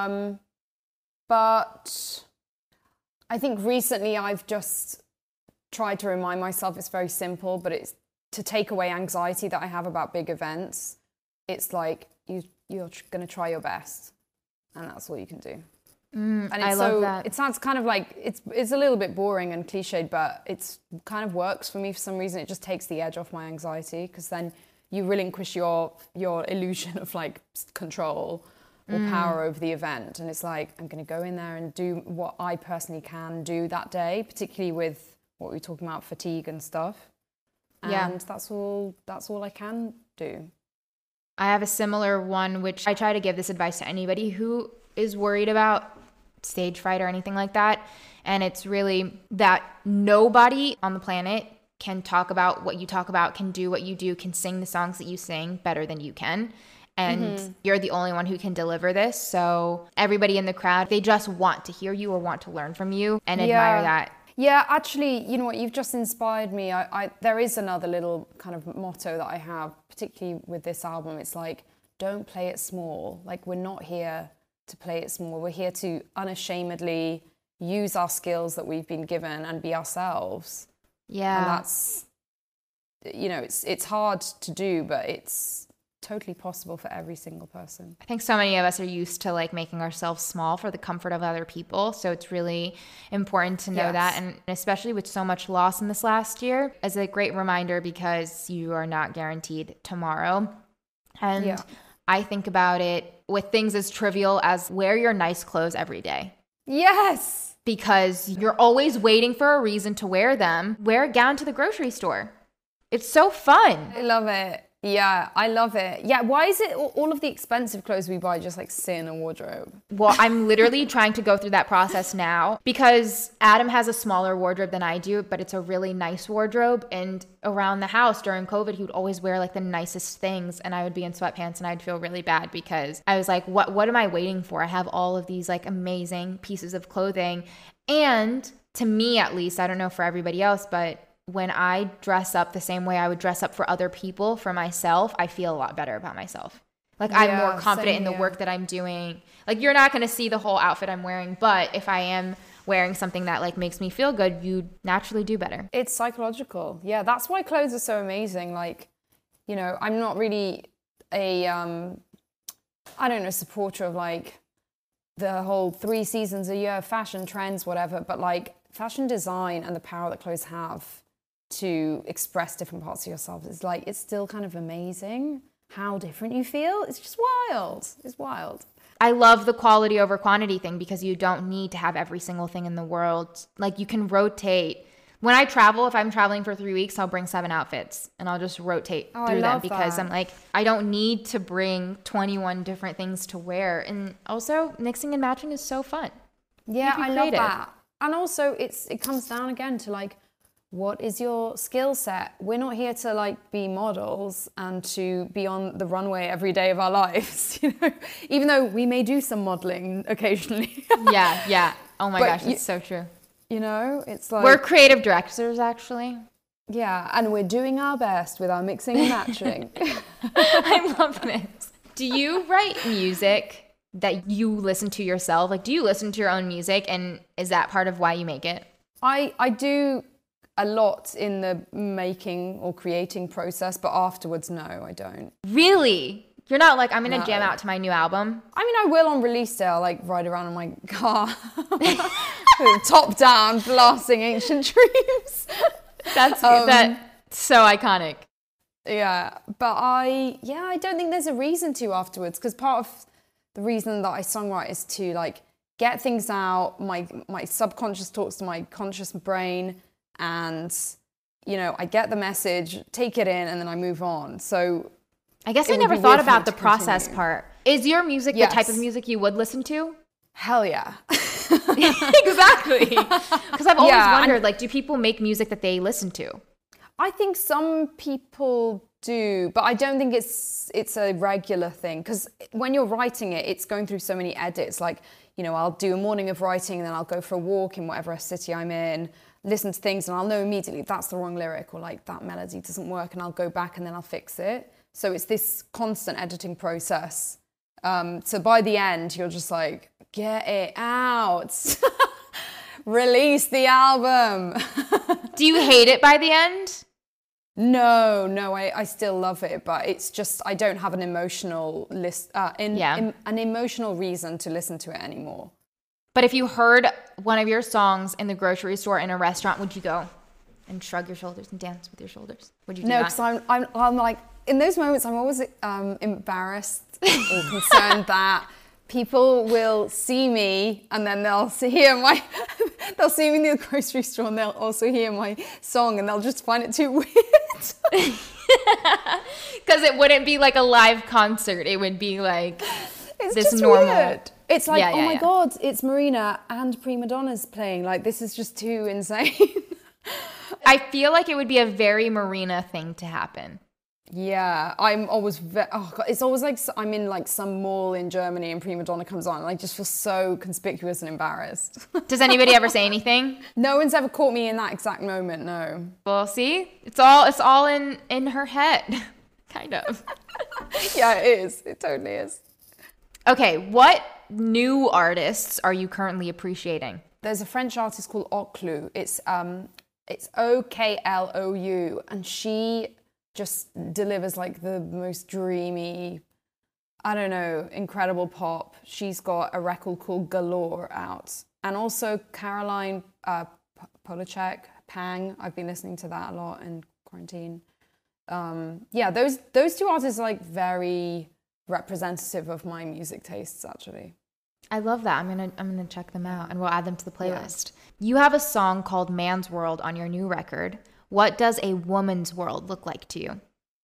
But I think recently I've just tried to remind myself it's very simple, but it's to take away anxiety that I have about big events. It's like you're going to try your best, and that's all you can do. And I love that. It sounds kind of like it's a little bit boring and cliched, but it's kind of works for me for some reason. It just takes the edge off my anxiety, because then you relinquish your illusion of like control or power over the event, and it's like, I'm going to go in there and do what I personally can do that day, particularly with what we're talking about, fatigue and stuff. And that's all I can do. I have a similar one, which I try to give this advice to anybody who is worried about stage fright or anything like that. And it's really that nobody on the planet can talk about what you talk about, can do what you do, can sing the songs that you sing better than you can. And you're the only one who can deliver this. So everybody in the crowd, they just want to hear you or want to learn from you and admire that. Yeah, actually, you know what? You've just inspired me. There is another little kind of motto that I have, particularly with this album. It's like, don't play it small. Like, we're not here to play it small. We're here to unashamedly use our skills that we've been given and be ourselves. Yeah. And that's, it's hard to do, but it's totally possible for every single person. I think so many of us are used to like making ourselves small for the comfort of other people. So it's really important to know that. And especially with so much loss in this last year, as a great reminder, because you are not guaranteed tomorrow. And I think about it with things as trivial as wear your nice clothes every day. Yes. Because you're always waiting for a reason to wear them. Wear a gown to the grocery store. It's so fun. I love it. Yeah, I love it. Yeah, why is it all of the expensive clothes we buy just like sit in a wardrobe? Well, I'm literally trying to go through that process now because Adam has a smaller wardrobe than I do, but it's a really nice wardrobe. And around the house during COVID, he would always wear like the nicest things and I would be in sweatpants and I'd feel really bad because I was like, what am I waiting for? I have all of these like amazing pieces of clothing. And to me, at least, I don't know for everybody else, but when I dress up the same way I would dress up for other people, for myself, I feel a lot better about myself. Like I'm more confident in the work that I'm doing. Like you're not going to see the whole outfit I'm wearing, but if I am wearing something that like makes me feel good, you naturally do better. It's psychological. Yeah, that's why clothes are so amazing. Like, I'm not really a, supporter of like the whole 3 seasons a year, fashion trends, whatever, but like fashion design and the power that clothes have to express different parts of yourself is like, it's still kind of amazing how different you feel. It's just wild. It's wild. I love the quality over quantity thing because you don't need to have every single thing in the world. Like you can rotate. When I travel, if I'm traveling for 3 weeks, I'll bring 7 outfits and I'll just rotate through them because I'm like, I don't need to bring 21 different things to wear. And also mixing and matching is so fun. Yeah, I love that. And also it comes down again to like, what is your skill set? We're not here to like be models and to be on the runway every day of our lives, even though we may do some modeling occasionally. Yeah. Oh my gosh, it's so true. It's like... We're creative directors, actually. Yeah, and we're doing our best with our mixing and matching. I love this. Do you write music that you listen to yourself? Like, do you listen to your own music, and is that part of why you make it? I do a lot in the making or creating process, but afterwards, no, I don't. Really? You're not like, I'm going to jam out to my new album? I mean, I will on release day. I'll like ride around in my car, top down, blasting Ancient Dreams. That's so iconic. Yeah, but I don't think there's a reason to afterwards, because part of the reason that I songwrite is to like get things out. My subconscious talks to my conscious brain, and I get the message, take it in, and then I move on. So I guess I never thought about the process part. Is your music the type of music you would listen to? Hell yeah. Exactly. Because I've always wondered, like, do people make music that they listen to? I think some people do, but I don't think it's a regular thing. Because when you're writing it, it's going through so many edits. Like, I'll do a morning of writing, and then I'll go for a walk in whatever city I'm in, listen to things, and I'll know immediately that's the wrong lyric, or like that melody doesn't work, and I'll go back and then I'll fix it. So it's this constant editing process. So by the end, you're just like, get it out. Release the album. Do you hate it by the end? No, I still love it, but it's just I don't have an emotional an emotional reason to listen to it anymore. But if you heard one of your songs in the grocery store, in a restaurant, would you go and shrug your shoulders and dance with your shoulders? Would you do that? No, because I'm like, in those moments, I'm always embarrassed or concerned that people will see me and then they'll see me in the grocery store and they'll also hear my song and they'll just find it too weird. Because it wouldn't be like a live concert. It would be like this normal. Weird. It's like, oh my God, it's Marina and Prima Donna's playing. Like, this is just too insane. I feel like it would be a very Marina thing to happen. Yeah, I'm always, it's always like I'm in like some mall in Germany and Prima Donna comes on and I just feel so conspicuous and embarrassed. Does anybody ever say anything? No one's ever caught me in that exact moment, no. Well, see, it's all in her head, kind of. Yeah, it is. It totally is. Okay, what new artists are you currently appreciating? there's a French artist called Oklou. It's Oklou, and she just delivers like the most dreamy, I don't know, incredible pop. She's got a record called Galore out. And also Caroline Polachek, Pang. I've been listening to that a lot in quarantine. Yeah, those two artists are like very representative of my music tastes, actually. I love that. I'm gonna check them out, and we'll add them to the playlist. Yeah. You have a song called Man's World on your new record. What does a woman's world look like to you?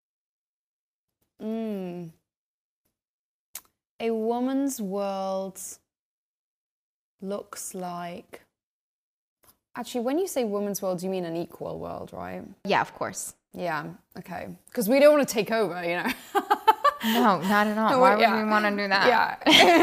A woman's world looks like... Actually, when you say woman's world, you mean an equal world, right? Yeah, of course. Yeah, okay. Because we don't want to take over, you know? No, not at all. No, why would we want to do that?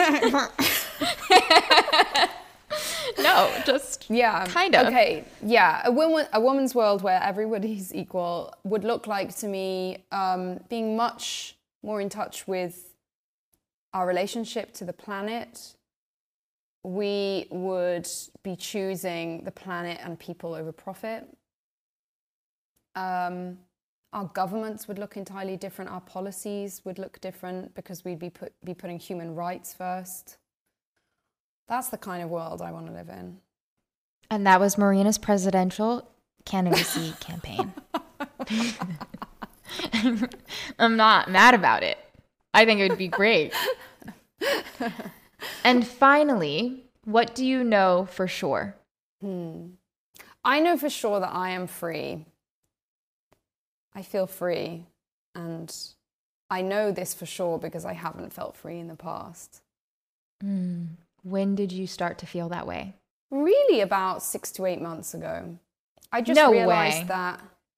Yeah. No, just kind of. Okay, yeah. A woman's world where everybody's equal would look like to me being much more in touch with our relationship to the planet. We would be choosing the planet and people over profit. Our governments would look entirely different. Our policies would look different because we'd be putting human rights first. That's the kind of world I want to live in. And that was Marina's presidential candidacy campaign. I'm not mad about it. I think it would be great. And finally, what do you know for sure? I know for sure that I am free. I feel free, and I know this for sure because I haven't felt free in the past. When did you start to feel that way? Really about 6 to 8 months ago. I just realized that,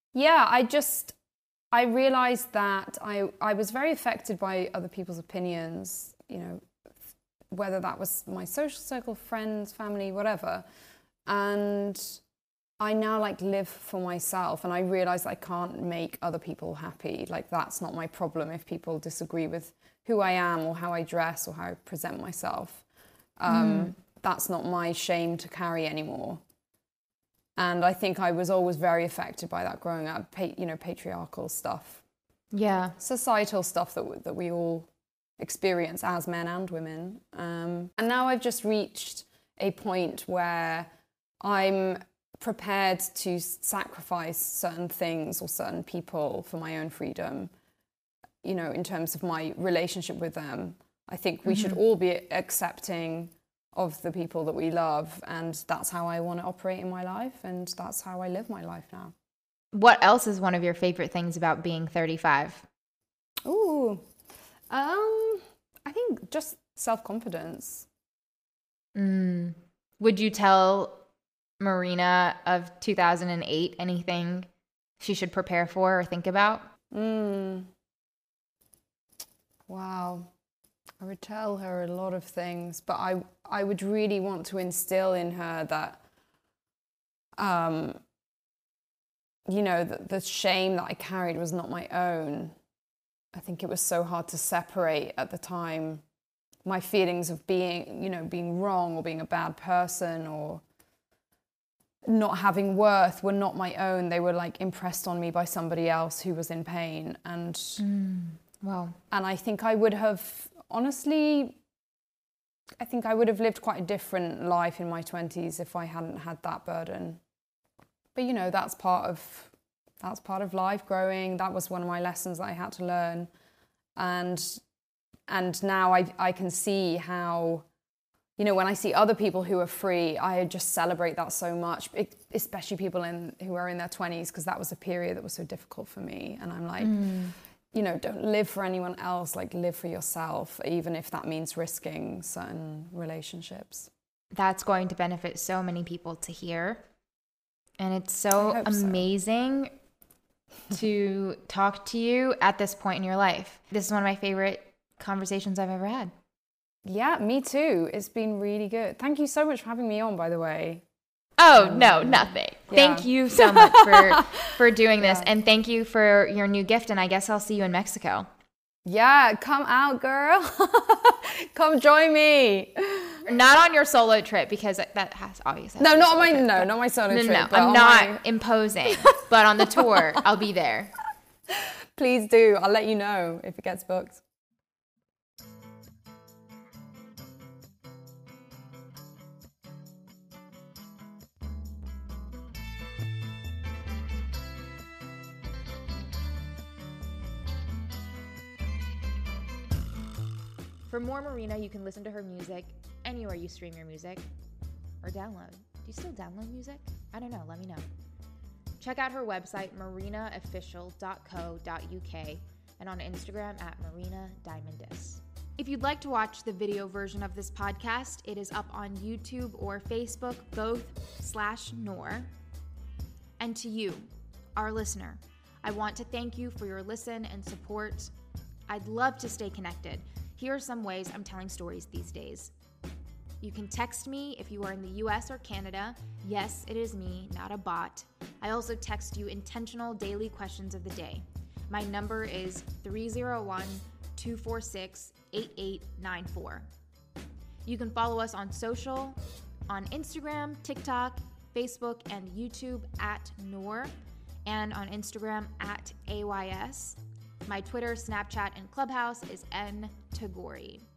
I realized that I was very affected by other people's opinions, you know, whether that was my social circle, friends, family, whatever. And I now like live for myself, and I realize I can't make other people happy. Like, that's not my problem if people disagree with who I am or how I dress or how I present myself. That's not my shame to carry anymore. And I think I was always very affected by that growing up, patriarchal stuff. Yeah. Societal stuff that we all experience as men and women. And now I've just reached a point where I'm prepared to sacrifice certain things or certain people for my own freedom, you know, in terms of my relationship with them. I think we should all be accepting of the people that we love, and that's how I want to operate in my life, and that's how I live my life now. What else is one of your favorite things about being 35? Ooh, I think just self-confidence. Would you tell Marina of 2008 anything she should prepare for or think about? Wow. I would tell her a lot of things, but I would really want to instill in her that, you know, the shame that I carried was not my own. I think it was so hard to separate at the time. My feelings of being wrong or being a bad person or not having worth were not my own. They were like impressed on me by somebody else who was in pain. And wow. And I think I would have, honestly, I think I would have lived quite a different life in my 20s if I hadn't had that burden. But you know, that's part of life, growing. That was one of my lessons that I had to learn. And now I can see how, you know, when I see other people who are free, I just celebrate that so much, especially people who are in their 20s, because that was a period that was so difficult for me. And I'm like, you know, don't live for anyone else, like live for yourself, even if that means risking certain relationships. That's going to benefit so many people to hear. And it's so amazing to talk to you at this point in your life. This is one of my favorite conversations I've ever had. Yeah, me too. It's been really good. Thank you so much for having me on, by the way. Oh, no, nothing. Yeah. Thank you so much for doing this. And thank you for your new gift. And I guess I'll see you in Mexico. Yeah, come out, girl. Come join me. Not on your solo trip, because that has obviously. No, not my solo trip. No, but I'm not imposing. But on the tour, I'll be there. Please do. I'll let you know if it gets booked. For more Marina, you can listen to her music anywhere you stream your music or download. Do you still download music? I don't know. Let me know. Check out her website, marinaofficial.co.uk, and on Instagram at marinadiamondis. If you'd like to watch the video version of this podcast, it is up on YouTube or Facebook, both /Noor. And to you, our listener, I want to thank you for your listen and support. I'd love to stay connected. Here are some ways I'm telling stories these days. You can text me if you are in the US or Canada. Yes, it is me, not a bot. I also text you intentional daily questions of the day. My number is 301-246-8894. You can follow us on social, on Instagram, TikTok, Facebook, and YouTube at Noor, and on Instagram at AYS. My Twitter, Snapchat, and Clubhouse is ntagori.